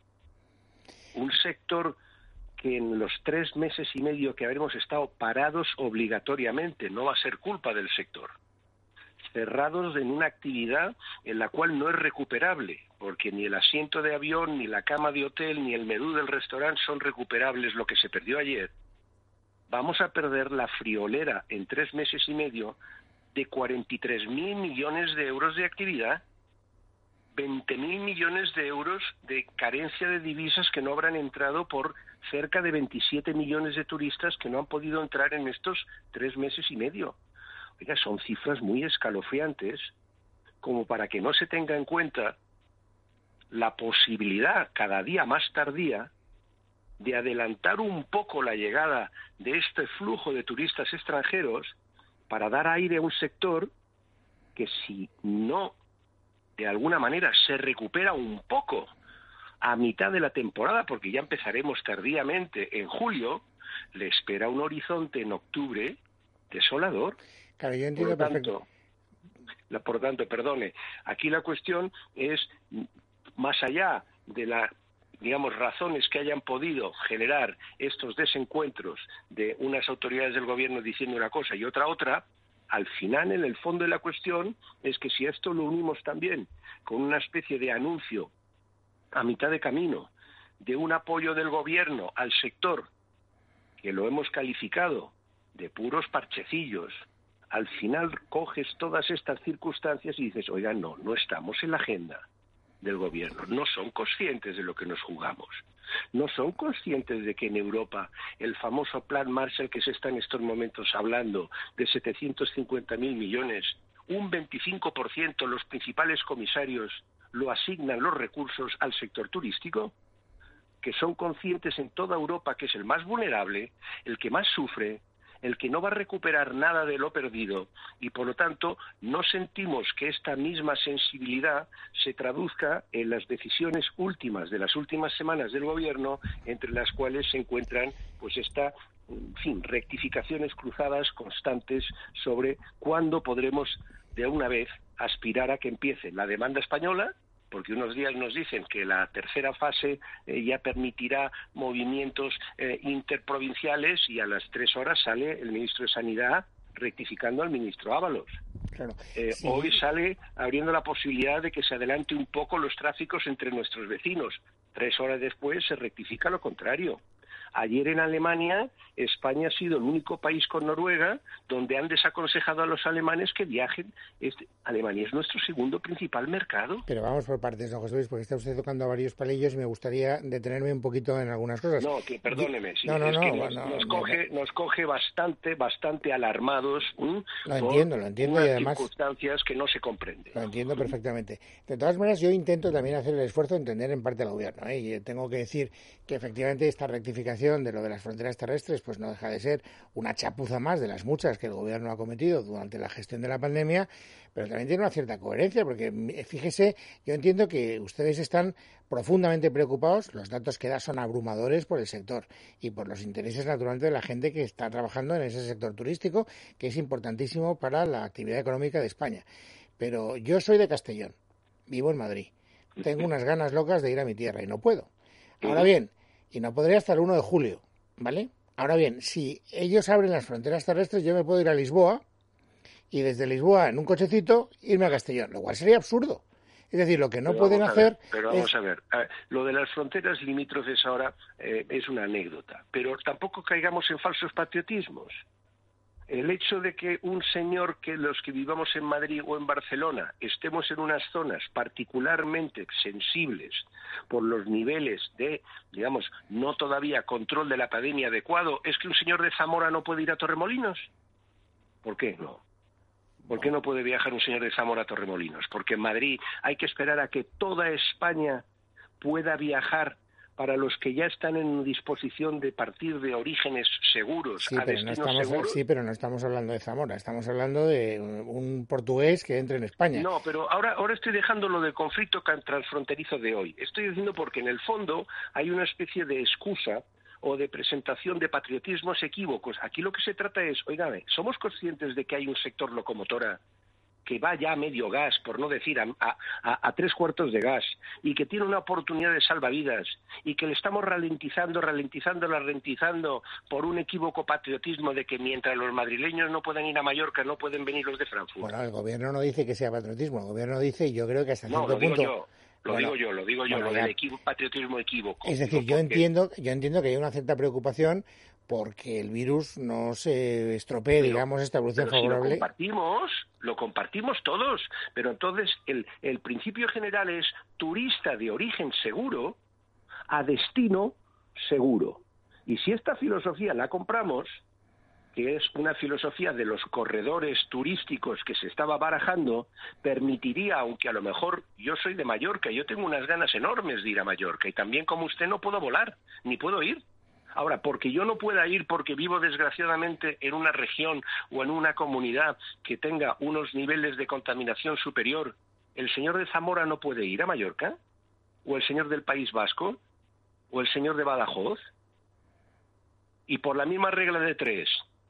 Un sector que en los tres meses y medio que habremos estado parados obligatoriamente, no va a ser culpa del sector, cerrados en una actividad en la cual no es recuperable, porque ni el asiento de avión, ni la cama de hotel, ni el menú del restaurante son recuperables lo que se perdió ayer. Vamos a perder la friolera en tres meses y medio de cuarenta y tres mil millones de euros de actividad, veinte mil millones de euros de carencia de divisas que no habrán entrado por cerca de veintisiete millones de turistas que no han podido entrar en estos tres meses y medio. Oiga, son cifras muy escalofriantes como para que no se tenga en cuenta la posibilidad cada día más tardía de adelantar un poco la llegada de este flujo de turistas extranjeros para dar aire a un sector que, si no de alguna manera se recupera un poco a mitad de la temporada, porque ya empezaremos tardíamente en julio, le espera un horizonte en octubre desolador. Claro, yo entiendo por perfecto. Tanto, la, por tanto, perdone, aquí la cuestión es, más allá de la, digamos, razones que hayan podido generar estos desencuentros de unas autoridades del gobierno diciendo una cosa y otra otra, al final, en el fondo de la cuestión, es que si esto lo unimos también con una especie de anuncio a mitad de camino de un apoyo del gobierno al sector, que lo hemos calificado de puros parchecillos, al final coges todas estas circunstancias y dices, oigan, no, no estamos en la agenda del gobierno, no son conscientes de lo que nos jugamos, no son conscientes de que en Europa el famoso plan Marshall que se está en estos momentos hablando de setecientos cincuenta mil millones, un veinticinco por ciento los principales comisarios lo asignan los recursos al sector turístico, que son conscientes en toda Europa que es el más vulnerable, el que más sufre, el que no va a recuperar nada de lo perdido, y por lo tanto no sentimos que esta misma sensibilidad se traduzca en las decisiones últimas de las últimas semanas del gobierno, entre las cuales se encuentran pues esta, en fin, rectificaciones cruzadas constantes sobre cuándo podremos de una vez aspirar a que empiece la demanda española, porque unos días nos dicen que la tercera fase eh, ya permitirá movimientos eh, interprovinciales y a las tres horas sale el ministro de Sanidad rectificando al ministro Ábalos. Claro, eh, sí. Hoy sale abriendo la posibilidad de que se adelante un poco los tráficos entre nuestros vecinos. Tres horas después se rectifica lo contrario. Ayer en Alemania, España ha sido el único país con Noruega donde han desaconsejado a los alemanes que viajen. Este, Alemania es nuestro segundo principal mercado. Pero vamos por partes, don José Luis, porque está usted tocando varios palillos y me gustaría detenerme un poquito en algunas cosas. No, que perdóneme, sí, no, no, es no, que nos, no, nos, no, coge, no. nos coge bastante, bastante alarmados. ¿m? Lo entiendo, lo entiendo unas y además circunstancias que no se comprenden. Lo entiendo perfectamente. De todas maneras, yo intento también hacer el esfuerzo de entender en parte al gobierno, ¿eh? Y tengo que decir que efectivamente esta rectificación de lo de las fronteras terrestres pues no deja de ser una chapuza más de las muchas que el gobierno ha cometido durante la gestión de la pandemia, pero también tiene una cierta coherencia, porque fíjese, yo entiendo que ustedes están profundamente preocupados, los datos que da son abrumadores por el sector y por los intereses naturalmente de la gente que está trabajando en ese sector turístico, que es importantísimo para la actividad económica de España. Pero yo soy de Castellón, vivo en Madrid, tengo unas ganas locas de ir a mi tierra y no puedo. Ahora bien, y no podría hasta el uno de julio, ¿vale? Ahora bien, si ellos abren las fronteras terrestres, yo me puedo ir a Lisboa y desde Lisboa en un cochecito irme a Castellón, lo cual sería absurdo. Es decir, lo que no pero pueden hacer... Ver, pero vamos es... a ver, a ver, lo de las fronteras limítrofes ahora eh, es una anécdota, pero tampoco caigamos en falsos patriotismos. El hecho de que un señor, que los que vivamos en Madrid o en Barcelona estemos en unas zonas particularmente sensibles por los niveles de, digamos, no todavía control de la pandemia adecuado, ¿es que un señor de Zamora no puede ir a Torremolinos? ¿Por qué no? ¿Por qué no puede viajar un señor de Zamora a Torremolinos? Porque en Madrid hay que esperar a que toda España pueda viajar para los que ya están en disposición de partir de orígenes seguros sí, a pero no destinos estamos, seguros. Sí, pero no estamos hablando de Zamora, estamos hablando de un portugués que entre en España. No, pero ahora, ahora estoy dejando lo del conflicto transfronterizo de hoy. Estoy diciendo porque en el fondo hay una especie de excusa o de presentación de patriotismos equívocos. Aquí lo que se trata es, oígame, ¿somos conscientes de que hay un sector locomotora que va ya a medio gas, por no decir a, a, a tres cuartos de gas, y que tiene una oportunidad de salvavidas, y que le estamos ralentizando, ralentizando, ralentizando por un equívoco patriotismo de que mientras los madrileños no puedan ir a Mallorca, no pueden venir los de Frankfurt? Bueno, el gobierno no dice que sea patriotismo, el gobierno dice, y yo creo que hasta cierto no, lo digo punto... Yo. Lo bueno, digo yo, lo digo yo, bueno, lo del equivo, patriotismo equívoco. Es decir, yo entiendo, yo entiendo que hay una cierta preocupación porque el virus no se estropee, pero, digamos, esta evolución pero favorable. Si lo compartimos, lo compartimos todos, pero entonces el, el principio general es turista de origen seguro a destino seguro. Y si esta filosofía la compramos, que es una filosofía de los corredores turísticos que se estaba barajando, permitiría, aunque a lo mejor yo soy de Mallorca, yo tengo unas ganas enormes de ir a Mallorca, y también como usted no puedo volar, ni puedo ir. Ahora, porque yo no pueda ir porque vivo desgraciadamente en una región o en una comunidad que tenga unos niveles de contaminación superior, ¿el señor de Zamora no puede ir a Mallorca? o el señor del País Vasco, o el señor de Badajoz. Y por la misma regla de tres,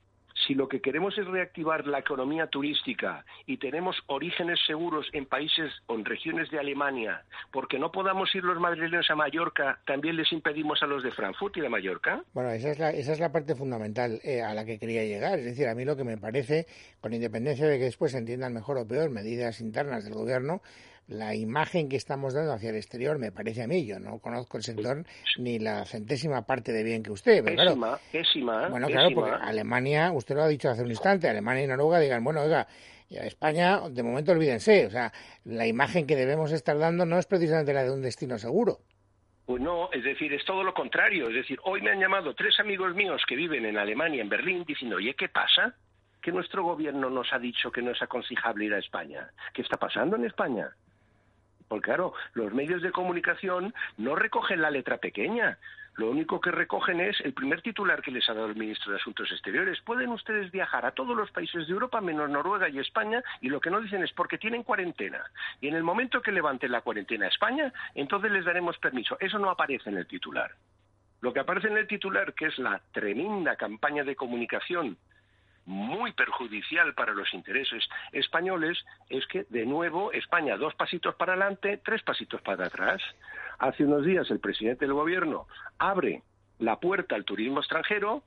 si lo que queremos es reactivar la economía turística y tenemos orígenes seguros en países o en regiones de Alemania, porque no podamos ir los madrileños a Mallorca, ¿también les impedimos a los de Frankfurt y de Mallorca? Bueno, esa es la, esa es la parte fundamental eh, a la que quería llegar. Es decir, a mí lo que me parece, con independencia de que después se entiendan mejor o peor medidas internas del gobierno, la imagen que estamos dando hacia el exterior me parece a mí, yo no conozco el sector ni la centésima parte de bien que usted. Pero pésima, claro, pésima. Bueno, pésima. claro, porque Alemania, usted lo ha dicho hace un instante, Alemania y Noruega digan, bueno, oiga, y a España, de momento olvídense, o sea, la imagen que debemos estar dando no es precisamente la de un destino seguro. Pues no, es decir, es todo lo contrario. Es decir, hoy me han llamado tres amigos míos que viven en Alemania, en Berlín, diciendo, oye, ¿qué pasa? Que nuestro gobierno nos ha dicho que no es aconsejable ir a España. ¿Qué está pasando en España? Porque claro, los medios de comunicación no recogen la letra pequeña. Lo único que recogen es el primer titular que les ha dado el ministro de Asuntos Exteriores. Pueden ustedes viajar a todos los países de Europa, menos Noruega y España, y lo que no dicen es porque tienen cuarentena. Y en el momento que levanten la cuarentena a España, entonces les daremos permiso. Eso no aparece en el titular. Lo que aparece en el titular, que es la tremenda campaña de comunicación muy perjudicial para los intereses españoles, es que, de nuevo, España dos pasitos para adelante, tres pasitos para atrás. Hace unos días el presidente del gobierno abre la puerta al turismo extranjero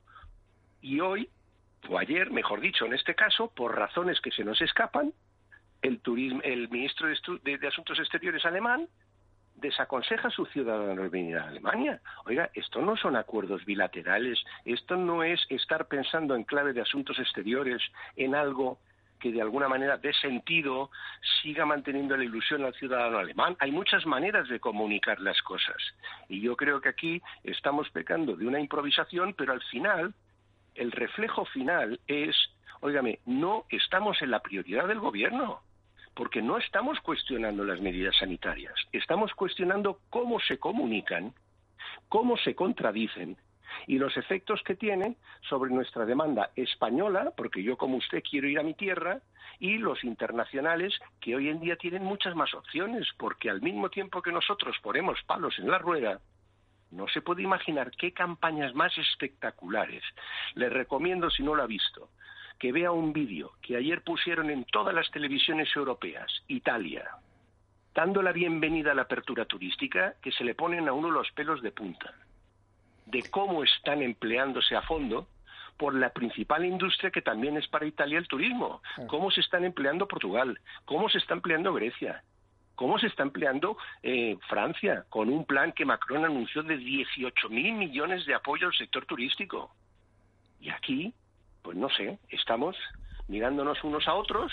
y hoy, o ayer, mejor dicho, en este caso, por razones que se nos escapan, el, turismo, el ministro de, de, de Asuntos Exteriores alemán desaconseja a sus ciudadanos venir a Alemania. Oiga, esto no son acuerdos bilaterales, esto no es estar pensando en clave de asuntos exteriores, en algo que de alguna manera dé sentido, siga manteniendo la ilusión al ciudadano alemán. Hay muchas maneras de comunicar las cosas. Y yo creo que aquí estamos pecando de una improvisación, pero al final, el reflejo final es, óigame, no estamos en la prioridad del gobierno. Porque no estamos cuestionando las medidas sanitarias, estamos cuestionando cómo se comunican, cómo se contradicen y los efectos que tienen sobre nuestra demanda española, porque yo como usted quiero ir a mi tierra, y los internacionales que hoy en día tienen muchas más opciones, porque al mismo tiempo que nosotros ponemos palos en la rueda, no se puede imaginar qué campañas más espectaculares. Les recomiendo, si no lo ha visto, que vea un vídeo que ayer pusieron en todas las televisiones europeas, Italia, dando la bienvenida a la apertura turística, que se le ponen a uno los pelos de punta, de cómo están empleándose a fondo por la principal industria que también es para Italia el turismo, cómo se están empleando Portugal, cómo se está empleando Grecia, cómo se está empleando eh, Francia, con un plan que Macron anunció de dieciocho mil millones de apoyo al sector turístico. Y aquí, pues no sé, estamos mirándonos unos a otros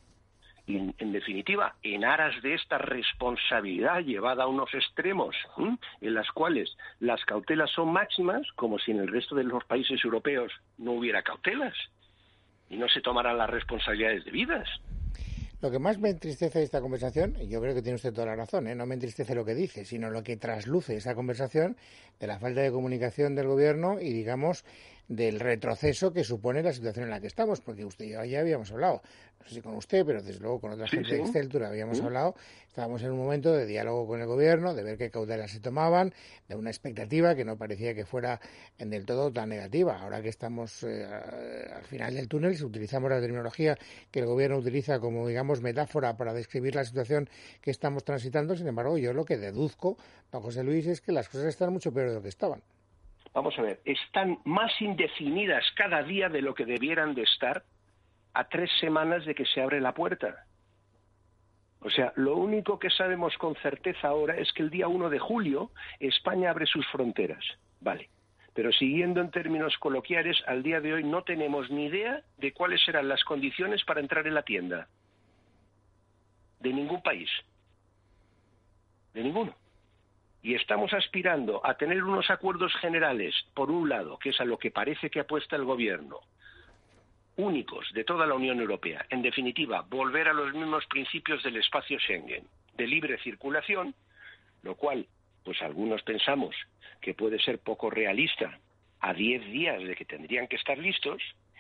y, en, en definitiva, en aras de esta responsabilidad llevada a unos extremos, ¿eh? en las cuales las cautelas son máximas, como si en el resto de los países europeos no hubiera cautelas y no se tomaran las responsabilidades debidas. Lo que más me entristece de esta conversación, y yo creo que tiene usted toda la razón, ¿eh? No me entristece lo que dice, sino lo que trasluce esa conversación de la falta de comunicación del gobierno y, digamos, del retroceso que supone la situación en la que estamos, porque usted y yo ya habíamos hablado, no sé si con usted, pero desde luego con otra sí, gente sí. de Exceltura habíamos sí. hablado, estábamos en un momento de diálogo con el gobierno, de ver qué cautelas se tomaban, de una expectativa que no parecía que fuera en del todo tan negativa. Ahora que estamos eh, al final del túnel, si utilizamos la terminología que el gobierno utiliza como, digamos, metáfora para describir la situación que estamos transitando, sin embargo, yo lo que deduzco, don José Luis, es que las cosas están mucho peor de lo que estaban. Vamos a ver, están más indefinidas cada día de lo que debieran de estar a tres semanas de que se abre la puerta. O sea, lo único que sabemos con certeza ahora es que el día uno de julio España abre sus fronteras. Vale. Pero siguiendo en términos coloquiales, al día de hoy no tenemos ni idea de cuáles serán las condiciones para entrar en la tienda. De ningún país. De ninguno. Y estamos aspirando a tener unos acuerdos generales, por un lado, que es a lo que parece que apuesta el gobierno, únicos de toda la Unión Europea. En definitiva, volver a los mismos principios del espacio Schengen, de libre circulación, lo cual, pues algunos pensamos que puede ser poco realista a diez días de que tendrían que estar listos,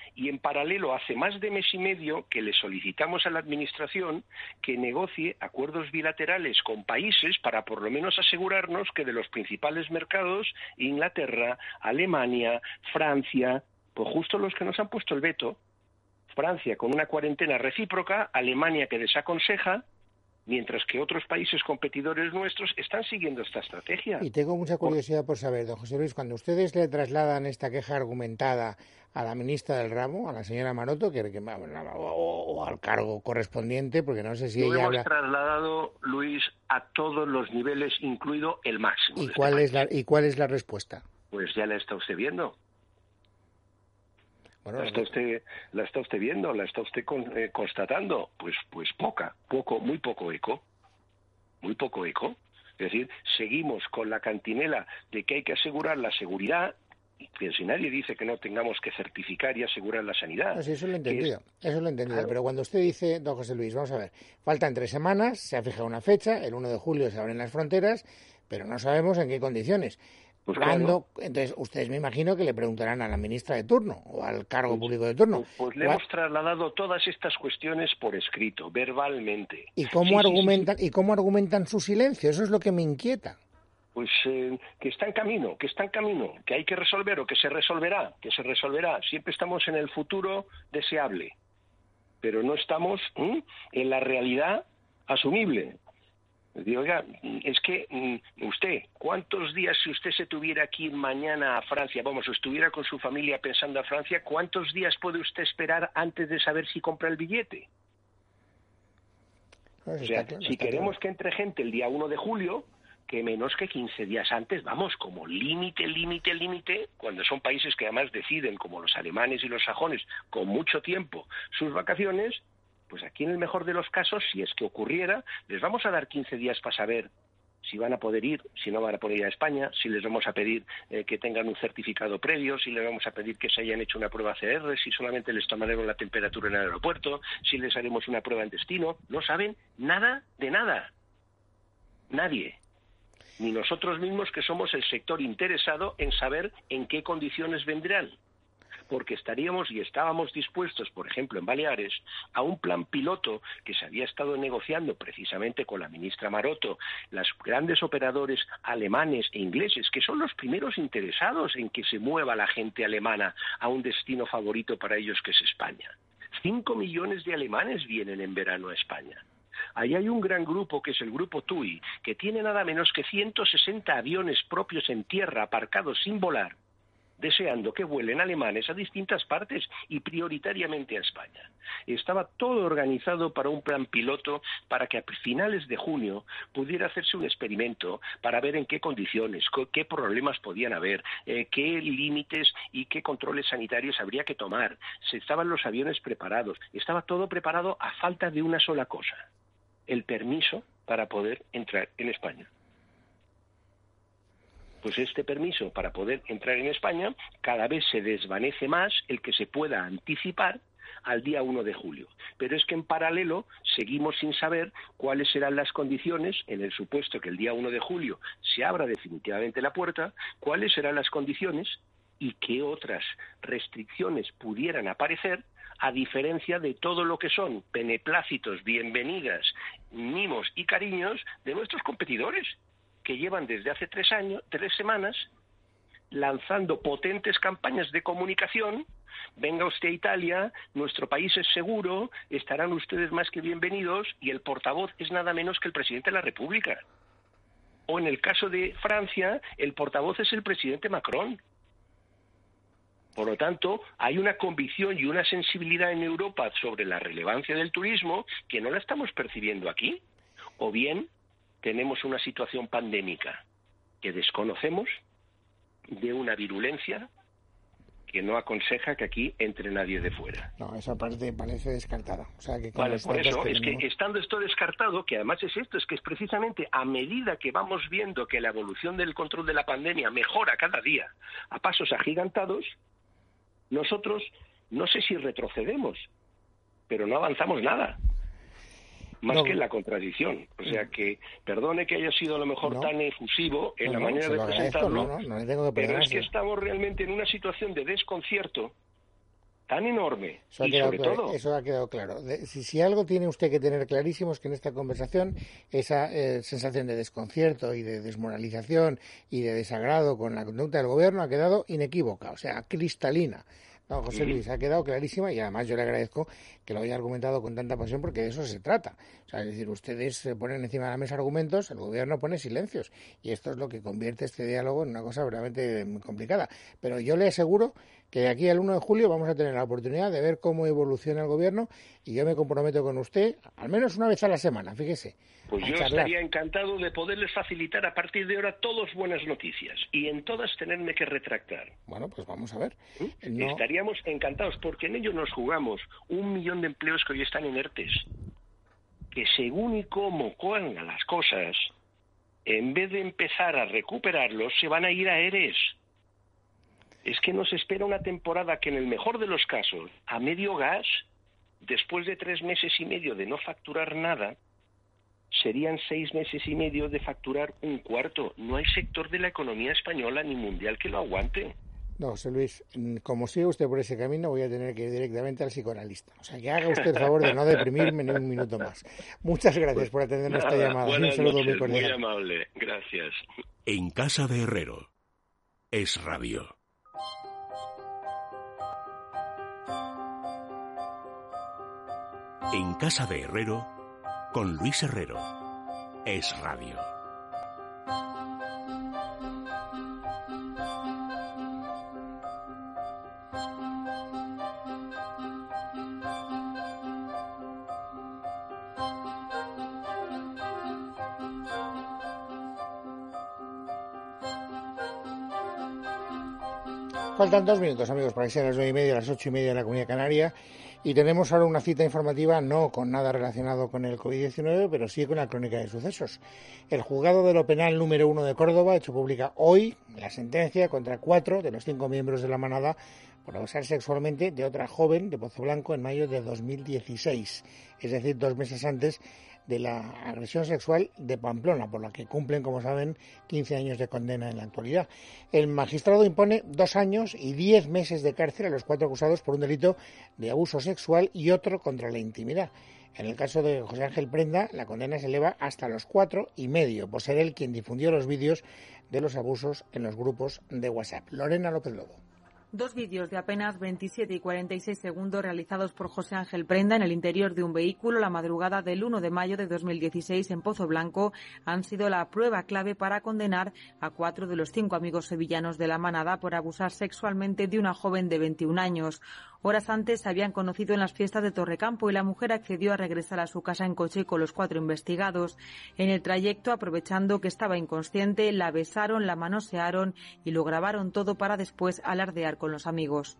y en paralelo hace más de mes y medio que le solicitamos a la Administración que negocie acuerdos bilaterales con países para por lo menos asegurarnos que de los principales mercados, Inglaterra, Alemania, Francia, pues justo los que nos han puesto el veto, Francia con una cuarentena recíproca, Alemania que desaconseja, mientras que otros países competidores nuestros están siguiendo esta estrategia. Y tengo mucha curiosidad por saber, don José Luis, cuando ustedes le trasladan esta queja argumentada a la ministra del ramo, a la señora Maroto, que, que o, o al cargo correspondiente, porque no sé si Lo ella hemos habla... trasladado, Luis, a todos los niveles, incluido el máximo. ¿Y de cuál este es la y cuál es la respuesta? Pues ya la está usted viendo. Bueno, la está usted, la está usted viendo, la está usted con, eh, constatando. Pues, pues poca, poco, muy poco eco, muy poco eco. Es decir, seguimos con la cantinela de que hay que asegurar la seguridad, que si nadie dice que no tengamos que certificar y asegurar la sanidad. No, sí, eso lo he entendido, es... eso lo he entendido. Claro. Pero cuando usted dice, don José Luis, vamos a ver, faltan tres semanas, se ha fijado una fecha, el uno de julio se abren las fronteras, pero no sabemos en qué condiciones. Pues ¿Cuándo? claro. Entonces, ustedes me imagino que le preguntarán a la ministra de turno o al cargo pues, público de turno. Pues, pues le hemos trasladado todas estas cuestiones por escrito, verbalmente. ¿Y cómo sí, argumentan sí, sí. y cómo argumentan su silencio? Eso es lo que me inquieta. Pues eh, que está en camino, que está en camino, que hay que resolver o que se resolverá, que se resolverá. Siempre estamos en el futuro deseable, pero no estamos ¿eh? en la realidad asumible. Digo, oiga, es que usted, ¿cuántos días si usted se tuviera que ir mañana a Francia, vamos, o estuviera con su familia pensando a Francia, ¿cuántos días puede usted esperar antes de saber si compra el billete? Pues o sea, claro, si queremos claro. que entre gente el día uno de julio, que menos que quince días antes, vamos, como límite, límite, límite, cuando son países que además deciden, como los alemanes y los sajones, con mucho tiempo sus vacaciones. Pues aquí en el mejor de los casos, si es que ocurriera, les vamos a dar quince días para saber si van a poder ir, si no van a poder ir a España, si les vamos a pedir eh, que tengan un certificado previo, si les vamos a pedir que se hayan hecho una prueba C R, si solamente les tomaremos la temperatura en el aeropuerto, si les haremos una prueba en destino. No saben nada de nada. Nadie. Ni nosotros mismos, que somos el sector interesado en saber en qué condiciones vendrán. Porque estaríamos y estábamos dispuestos, por ejemplo, en Baleares, a un plan piloto que se había estado negociando precisamente con la ministra Maroto, los grandes operadores alemanes e ingleses, que son los primeros interesados en que se mueva la gente alemana a un destino favorito para ellos, que es España. Cinco millones de alemanes vienen en verano a España. Ahí hay un gran grupo, que es el grupo T U I, que tiene nada menos que ciento sesenta aviones propios en tierra aparcados sin volar, deseando que vuelen alemanes a distintas partes y prioritariamente a España. Estaba todo organizado para un plan piloto para que a finales de junio pudiera hacerse un experimento para ver en qué condiciones, qué problemas podían haber, eh, qué límites y qué controles sanitarios habría que tomar. Se estaban los aviones preparados, estaba todo preparado a falta de una sola cosa: el permiso para poder entrar en España. Pues este permiso para poder entrar en España cada vez se desvanece más el que se pueda anticipar al día uno de julio. Pero es que en paralelo seguimos sin saber cuáles serán las condiciones, en el supuesto que el día uno de julio se abra definitivamente la puerta, cuáles serán las condiciones y qué otras restricciones pudieran aparecer, a diferencia de todo lo que son beneplácitos, bienvenidas, mimos y cariños de nuestros competidores, que llevan desde hace tres años, tres semanas, lanzando potentes campañas de comunicación. Venga usted a Italia, nuestro país es seguro, estarán ustedes más que bienvenidos, y el portavoz es nada menos que el presidente de la República. O en el caso de Francia, el portavoz es el presidente Macron. Por lo tanto, hay una convicción y una sensibilidad en Europa sobre la relevancia del turismo que no la estamos percibiendo aquí. O bien tenemos una situación pandémica que desconocemos, de una virulencia que no aconseja que aquí entre nadie de fuera. No, esa parte parece descartada. O sea, que vale, por eso, que es tenemos... que estando esto descartado, que además es esto, es que es precisamente a medida que vamos viendo que la evolución del control de la pandemia mejora cada día a pasos agigantados, nosotros no sé si retrocedemos, pero no avanzamos nada. Más no, que en la contradicción. O sea que, perdone que haya sido a lo mejor no, tan efusivo en no, la manera de presentarlo, no, no, no le tengo que pero es que estamos realmente en una situación de desconcierto tan enorme. Eso ha y quedado sobre claro, todo... Eso ha quedado claro. De, si, si algo tiene usted que tener clarísimo es que en esta conversación esa eh, sensación de desconcierto y de desmoralización y de desagrado con la conducta del gobierno ha quedado inequívoca, o sea, cristalina. No, José Luis, ha quedado clarísima y además yo le agradezco que lo haya argumentado con tanta pasión porque de eso se trata. O sea, es decir, ustedes ponen encima de la mesa argumentos, el gobierno pone silencios y esto es lo que convierte este diálogo en una cosa verdaderamente muy complicada. Pero yo le aseguro que de aquí al uno de julio vamos a tener la oportunidad de ver cómo evoluciona el gobierno y yo me comprometo con usted, al menos una vez a la semana, fíjese. Pues yo charlar. estaría encantado de poderles facilitar a partir de ahora todas buenas noticias y en todas tenerme que retractar. Bueno, pues vamos a ver. ¿Mm? No... Estaríamos encantados porque en ello nos jugamos un millón de empleos que hoy están en ERTES, que según y cómo cuelgan las cosas, en vez de empezar a recuperarlos, se van a ir a ERES. Es que nos espera una temporada que en el mejor de los casos, a medio gas, después de tres meses y medio de no facturar nada, serían seis meses y medio de facturar un cuarto. No hay sector de la economía española ni mundial que lo aguante. No, José Luis, como sigue usted por ese camino, voy a tener que ir directamente al psicoanalista. O sea, que haga usted el favor de no deprimirme ni un minuto más. Muchas gracias pues, por atender nuestra llamada. Buenas un saludo noches, muy cordial. Muy amable, gracias. En casa de Herrero. Es Radio. En casa de Herrero, con Luis Herrero. Es Radio. Faltan dos minutos, amigos, para que sean las nueve y media, las ocho y media de la Comunidad Canaria. Y tenemos ahora una cita informativa, no con nada relacionado con el covid diecinueve, pero sí con la crónica de sucesos. El juzgado de lo penal número uno de Córdoba ha hecho pública hoy la sentencia contra cuatro de los cinco miembros de la manada por abusar sexualmente de otra joven de Pozoblanco en mayo de dos mil dieciséis, es decir, dos meses antes de la agresión sexual de Pamplona, por la que cumplen, como saben, quince años de condena en la actualidad. El magistrado impone dos años y diez meses de cárcel a los cuatro acusados por un delito de abuso sexual y otro contra la intimidad. En el caso de José Ángel Prenda, la condena se eleva hasta los cuatro y medio, por ser él quien difundió los vídeos de los abusos en los grupos de WhatsApp. Lorena López Lobo. Dos vídeos de apenas veintisiete y cuarenta y seis segundos realizados por José Ángel Prenda en el interior de un vehículo la madrugada del uno de mayo de dos mil dieciséis en Pozoblanco han sido la prueba clave para condenar a cuatro de los cinco amigos sevillanos de la manada por abusar sexualmente de una joven de veintiún años. Horas antes se habían conocido en las fiestas de Torrecampo y la mujer accedió a regresar a su casa en coche con los cuatro investigados. En el trayecto, aprovechando que estaba inconsciente, la besaron, la manosearon y lo grabaron todo para después alardear con los amigos.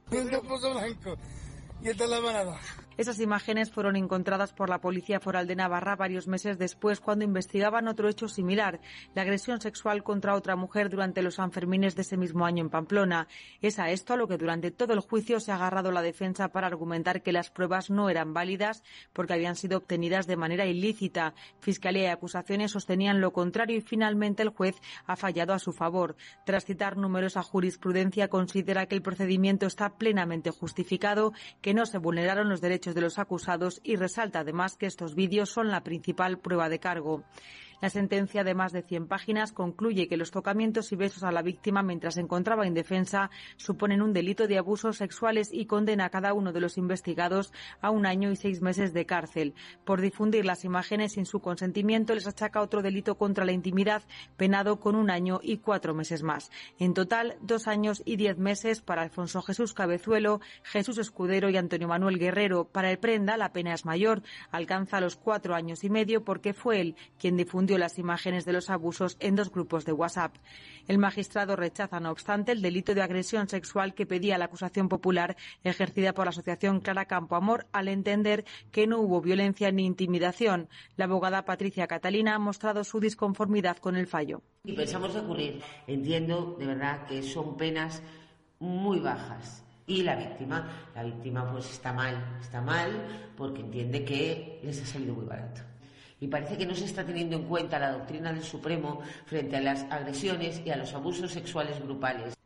¿Y esta es la manada? Esas imágenes fueron encontradas por la Policía Foral de Navarra varios meses después, cuando investigaban otro hecho similar, la agresión sexual contra otra mujer durante los Sanfermines de ese mismo año en Pamplona. Es a esto a lo que durante todo el juicio se ha agarrado la defensa para argumentar que las pruebas no eran válidas porque habían sido obtenidas de manera ilícita. Fiscalía y acusaciones sostenían lo contrario y finalmente el juez ha fallado a su favor. Tras citar numerosa jurisprudencia, considera que el procedimiento está plenamente justificado, que no se vulneraron los derechos de los acusados y resalta además que estos vídeos son la principal prueba de cargo. La sentencia de más de cien páginas concluye que los tocamientos y besos a la víctima mientras se encontraba indefensa suponen un delito de abusos sexuales y condena a cada uno de los investigados a un año y seis meses de cárcel. Por difundir las imágenes sin su consentimiento les achaca otro delito contra la intimidad penado con un año y cuatro meses más. En total, dos años y diez meses para Alfonso Jesús Cabezuelo, Jesús Escudero y Antonio Manuel Guerrero. Para el Prenda la pena es mayor, alcanza los cuatro años y medio porque fue él quien difundió las imágenes de los abusos en dos grupos de WhatsApp. El magistrado rechaza, no obstante, el delito de agresión sexual que pedía la acusación popular ejercida por la asociación Clara Campo Amor, al entender que no hubo violencia ni intimidación. La abogada Patricia Catalina ha mostrado su disconformidad con el fallo. Y pensamos recurrir. Entiendo, de verdad, que son penas muy bajas. Y la víctima, la víctima pues está mal, está mal porque entiende que les ha salido muy barato. Y parece que no se está teniendo en cuenta la doctrina del Supremo frente a las agresiones y a los abusos sexuales grupales.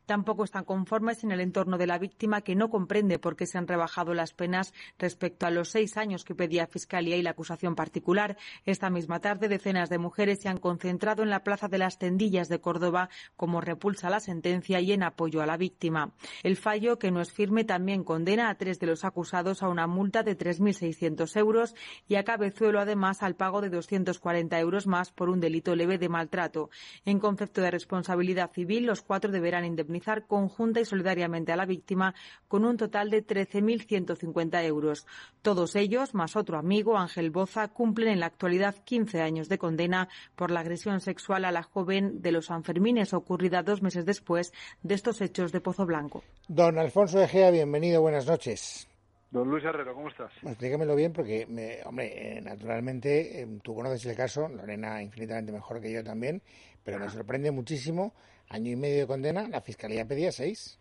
Tampoco están conformes en el entorno de la víctima, que no comprende por qué se han rebajado las penas respecto a los seis años que pedía Fiscalía y la acusación particular. Esta misma tarde, decenas de mujeres se han concentrado en la Plaza de las Tendillas de Córdoba como repulsa a la sentencia y en apoyo a la víctima. El fallo, que no es firme, también condena a tres de los acusados a una multa de tres mil seiscientos euros y a Cabezuelo, además, al pago de doscientos cuarenta euros más por un delito leve de maltrato. En concepto de responsabilidad civil, los cuatro deberán indemnizar conjunta y solidariamente a la víctima con un total de trece mil ciento cincuenta euros. Todos ellos, más otro amigo, Ángel Boza, cumplen en la actualidad quince años de condena por la agresión sexual a la joven de los Sanfermines, ocurrida dos meses después de estos hechos de Pozoblanco. Don Alfonso Egea, bienvenido, buenas noches. Don Luis Herrero, ¿cómo estás? Explíquemelo bien porque, me, hombre, eh, naturalmente eh, tú conoces el caso, Lorena infinitamente mejor que yo también, pero me sorprende muchísimo, año y medio de condena, la Fiscalía pedía seis.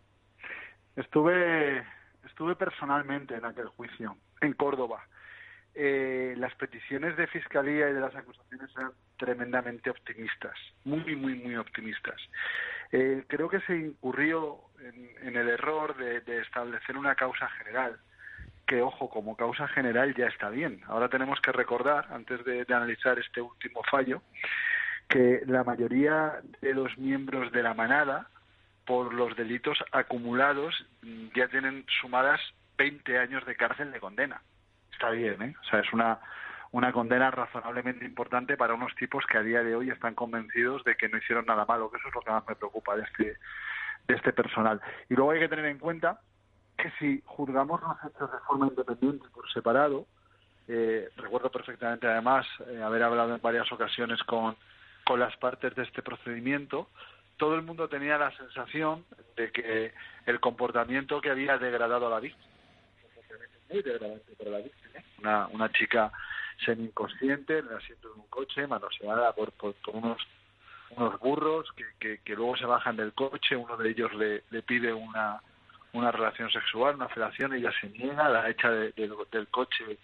Estuve, estuve personalmente en aquel juicio, en Córdoba. Eh, las peticiones de Fiscalía y de las acusaciones eran tremendamente optimistas, muy, muy, muy optimistas. Eh, creo que se incurrió en, en el error de, de establecer una causa general, que, ojo, como causa general ya está bien. Ahora tenemos que recordar, antes de, de analizar este último fallo, que la mayoría de los miembros de la manada, por los delitos acumulados, ya tienen sumadas veinte años de cárcel de condena. Está bien, ¿eh? O sea, es una, una condena razonablemente importante para unos tipos que a día de hoy están convencidos de que no hicieron nada malo, que eso es lo que más me preocupa de este, de este personal. Y luego hay que tener en cuenta que si juzgamos los hechos de forma independiente y por separado, eh, recuerdo perfectamente además eh, haber hablado en varias ocasiones con, con las partes de este procedimiento, todo el mundo tenía la sensación de que el comportamiento que había degradado a la víctima, muy degradante para la víctima, una, una chica semi-inconsciente en el asiento de un coche, manoseada por, por, por unos, unos burros que, que, que luego se bajan del coche, uno de ellos le, le pide una una relación sexual, una felación, ella se niega, la echa de, de, del coche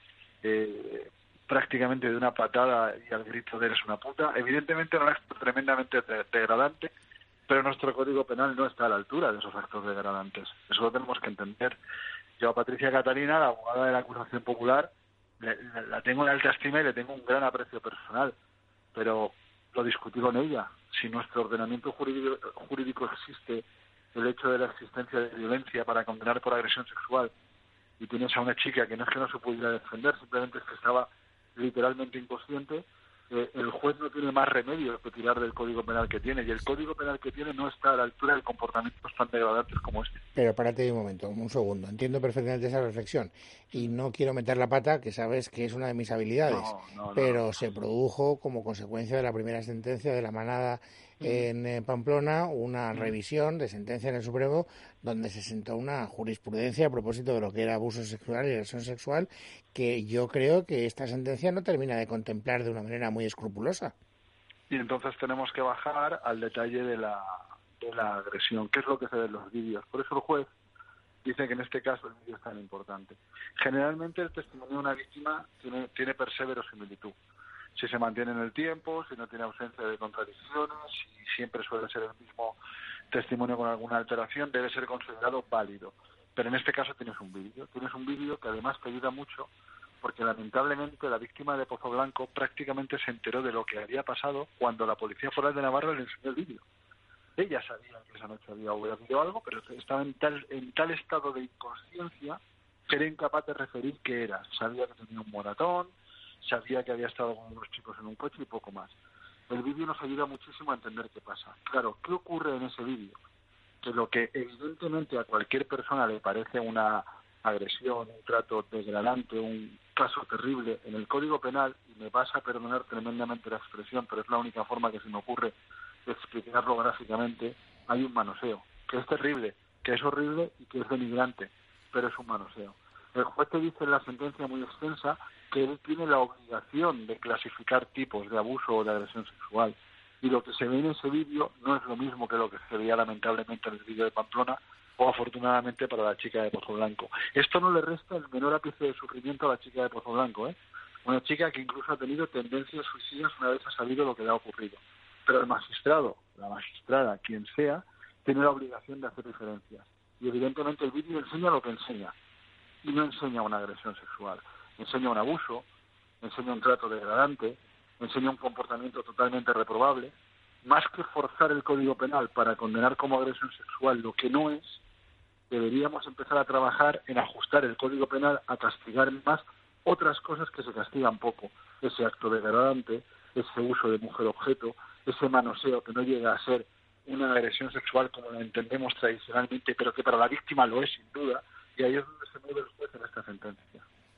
eh, prácticamente de una patada y al grito de eres una puta. Evidentemente era un acto tremendamente degradante, pero nuestro Código Penal no está a la altura de esos actos degradantes. Eso lo tenemos que entender. Yo a Patricia Catalina, la abogada de la acusación popular, la, la tengo en alta estima y le tengo un gran aprecio personal, pero lo discutí con ella. Si nuestro ordenamiento jurídico, jurídico existe el hecho de la existencia de violencia para condenar por agresión sexual y tienes a una chica que no es que no se pudiera defender, simplemente es que estaba literalmente inconsciente, eh, el juez no tiene más remedio que tirar del Código Penal que tiene, y el Código Penal que tiene no está a la altura de comportamientos tan degradantes como este. Pero párate un momento, un segundo, entiendo perfectamente esa reflexión y no quiero meter la pata, que sabes que es una de mis habilidades, no, no, pero no. Se produjo como consecuencia de la primera sentencia de la manada en eh, Pamplona una revisión de sentencia en el Supremo donde se sentó una jurisprudencia a propósito de lo que era abuso sexual y agresión sexual, que yo creo que esta sentencia no termina de contemplar de una manera muy escrupulosa. Y entonces tenemos que bajar al detalle de la, de la agresión, qué es lo que se ve en los vídeos. Por eso el juez dice que en este caso el vídeo es tan importante. Generalmente el testimonio de una víctima tiene, tiene persevero similitud. Si se mantiene en el tiempo, si no tiene ausencia de contradicciones, si siempre suele ser el mismo testimonio con alguna alteración, debe ser considerado válido. Pero en este caso tienes un vídeo. Tienes un vídeo que además te ayuda mucho porque lamentablemente la víctima de Pozoblanco prácticamente se enteró de lo que había pasado cuando la Policía Foral de Navarra le enseñó el vídeo. Ella sabía que esa noche había habido algo, pero estaba en tal, en tal estado de inconsciencia que era incapaz de referir qué era. Sabía que tenía un moratón, sabía que había estado con unos chicos en un coche y poco más. El vídeo nos ayuda muchísimo a entender qué pasa. Claro, ¿qué ocurre en ese vídeo? Que lo que evidentemente a cualquier persona le parece una agresión, un trato degradante, un caso terrible en el Código Penal, y me vas a perdonar tremendamente la expresión, pero es la única forma que se me ocurre de explicarlo gráficamente, hay un manoseo, que es terrible, que es horrible y que es denigrante, pero es un manoseo. El juez te dice en la sentencia muy extensa que él tiene la obligación de clasificar tipos de abuso o de agresión sexual, y lo que se ve en ese vídeo no es lo mismo que lo que se veía lamentablemente en el vídeo de Pamplona o afortunadamente para la chica de Pozoblanco. Esto no le resta el menor ápice de sufrimiento a la chica de Pozoblanco, ¿eh? Una chica que incluso ha tenido tendencias suicidas una vez ha sabido lo que le ha ocurrido. Pero el magistrado, la magistrada, quien sea, tiene la obligación de hacer diferencias. Y evidentemente el vídeo enseña lo que enseña. Y no enseña una agresión sexual. Enseña un abuso, enseña un trato degradante, enseña un comportamiento totalmente reprobable. Más que forzar el Código Penal para condenar como agresión sexual lo que no es, deberíamos empezar a trabajar en ajustar el Código Penal a castigar más otras cosas que se castigan poco. Ese acto degradante, ese uso de mujer objeto, ese manoseo que no llega a ser una agresión sexual como la entendemos tradicionalmente, pero que para la víctima lo es sin duda, y ahí es donde se mueve el juez en esta sentencia.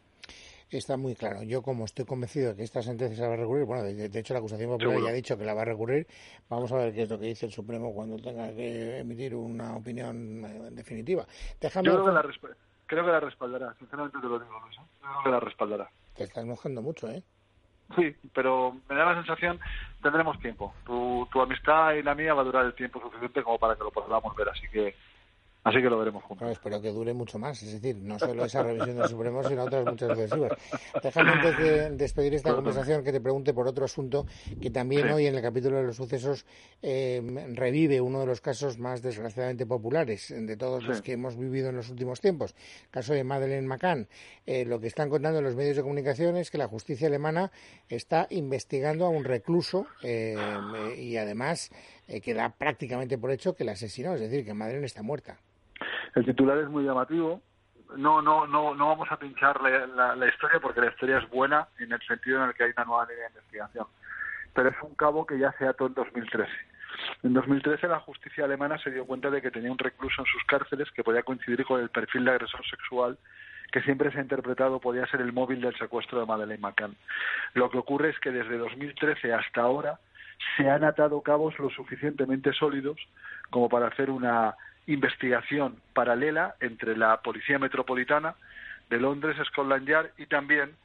Está muy claro. Yo, como estoy convencido de que esta sentencia se va a recurrir, bueno, de, de hecho la acusación popular Seguro. ya ha dicho que la va a recurrir, vamos a ver qué es lo que dice el Supremo cuando tenga que emitir una opinión eh, definitiva. Déjame... Yo creo que, la resp- creo que la respaldará, sinceramente te lo digo, Luis. Yo creo que la respaldará. Te estás mojando mucho, ¿eh? Sí, pero me da la sensación, tendremos tiempo. Tu, tu amistad y la mía va a durar el tiempo suficiente como para que lo podamos ver, así que así que lo veremos juntos. Claro, espero que dure mucho más, es decir, no solo esa revisión del Supremo, sino otras muchas sucesivas. Déjame, antes de despedir esta conversación, que te pregunte por otro asunto que también sí. Hoy en el capítulo de los sucesos eh, revive uno de los casos más desgraciadamente populares de todos sí. los que hemos vivido en los últimos tiempos. El caso de Madeleine McCann. Eh, lo que están contando en los medios de comunicación es que la justicia alemana está investigando a un recluso eh, y además eh, que da prácticamente por hecho que la asesinó, es decir, que Madeleine está muerta. El titular es muy llamativo. No, no, no, no vamos a pinchar la, la, la historia porque la historia es buena en el sentido en el que hay una nueva línea de investigación. Pero es un cabo que ya se ató en dos mil trece. En dos mil trece la justicia alemana se dio cuenta de que tenía un recluso en sus cárceles que podía coincidir con el perfil de agresor sexual que siempre se ha interpretado podía ser el móvil del secuestro de Madeleine McCann. Lo que ocurre es que desde dos mil trece hasta ahora se han atado cabos lo suficientemente sólidos como para hacer una investigación paralela entre la Policía Metropolitana de Londres, Scotland Yard y también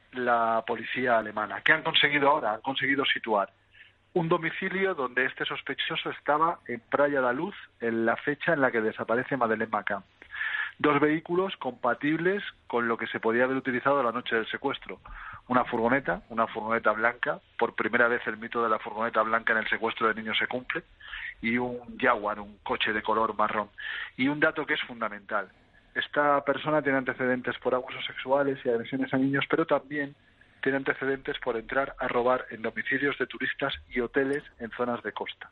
la policía alemana. ¿Qué han conseguido ahora? Han conseguido situar un domicilio donde este sospechoso estaba en Praia da Luz en la fecha en la que desaparece Madeleine McCann. Dos vehículos compatibles con lo que se podía haber utilizado la noche del secuestro. Una furgoneta, una furgoneta blanca, por primera vez el mito de la furgoneta blanca en el secuestro de niños se cumple, y un Jaguar, un coche de color marrón. Y un dato que es fundamental. Esta persona tiene antecedentes por abusos sexuales y agresiones a niños, pero también tiene antecedentes por entrar a robar en domicilios de turistas y hoteles en zonas de costa.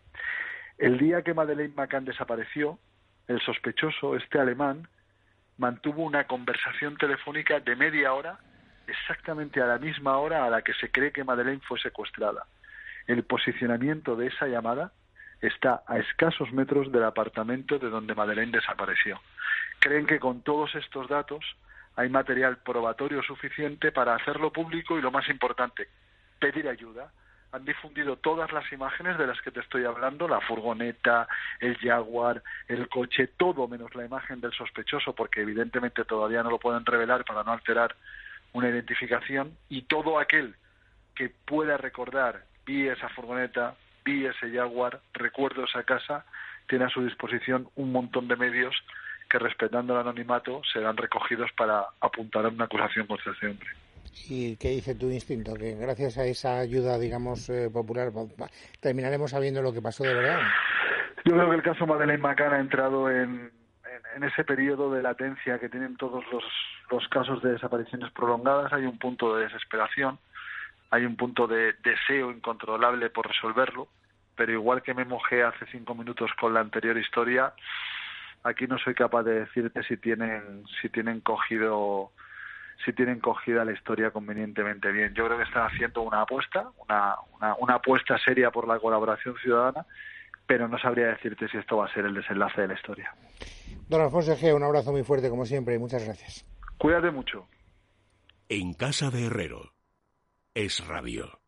El día que Madeleine McCann desapareció, el sospechoso, este alemán, mantuvo una conversación telefónica de media hora, exactamente a la misma hora a la que se cree que Madeleine fue secuestrada. El posicionamiento de esa llamada está a escasos metros del apartamento de donde Madeleine desapareció. Creen que con todos estos datos hay material probatorio suficiente para hacerlo público y, lo más importante, pedir ayuda. Han difundido todas las imágenes de las que te estoy hablando, la furgoneta, el Jaguar, el coche, todo menos la imagen del sospechoso, porque evidentemente todavía no lo pueden revelar para no alterar una identificación, y todo aquel que pueda recordar, vi esa furgoneta, vi ese Jaguar, recuerdo esa casa, tiene a su disposición un montón de medios que, respetando el anonimato, serán recogidos para apuntar a una acusación contra ese hombre. ¿Y qué dice tu instinto? Que gracias a esa ayuda, digamos, eh, popular, terminaremos sabiendo lo que pasó de verdad. Yo creo que el caso Madeleine McCann ha entrado en, en, en ese periodo de latencia que tienen todos los, los casos de desapariciones prolongadas. Hay un punto de desesperación, hay un punto de deseo incontrolable por resolverlo, pero igual que me mojé hace cinco minutos con la anterior historia, aquí no soy capaz de decirte si tienen, si tienen cogido... si tienen cogida la historia convenientemente bien. Yo creo que están haciendo una apuesta, una, una, una apuesta seria por la colaboración ciudadana, pero no sabría decirte si esto va a ser el desenlace de la historia. Don Alfonso Egea, un abrazo muy fuerte, como siempre, y muchas gracias. Cuídate mucho. En casa de Herrero, Es Radio.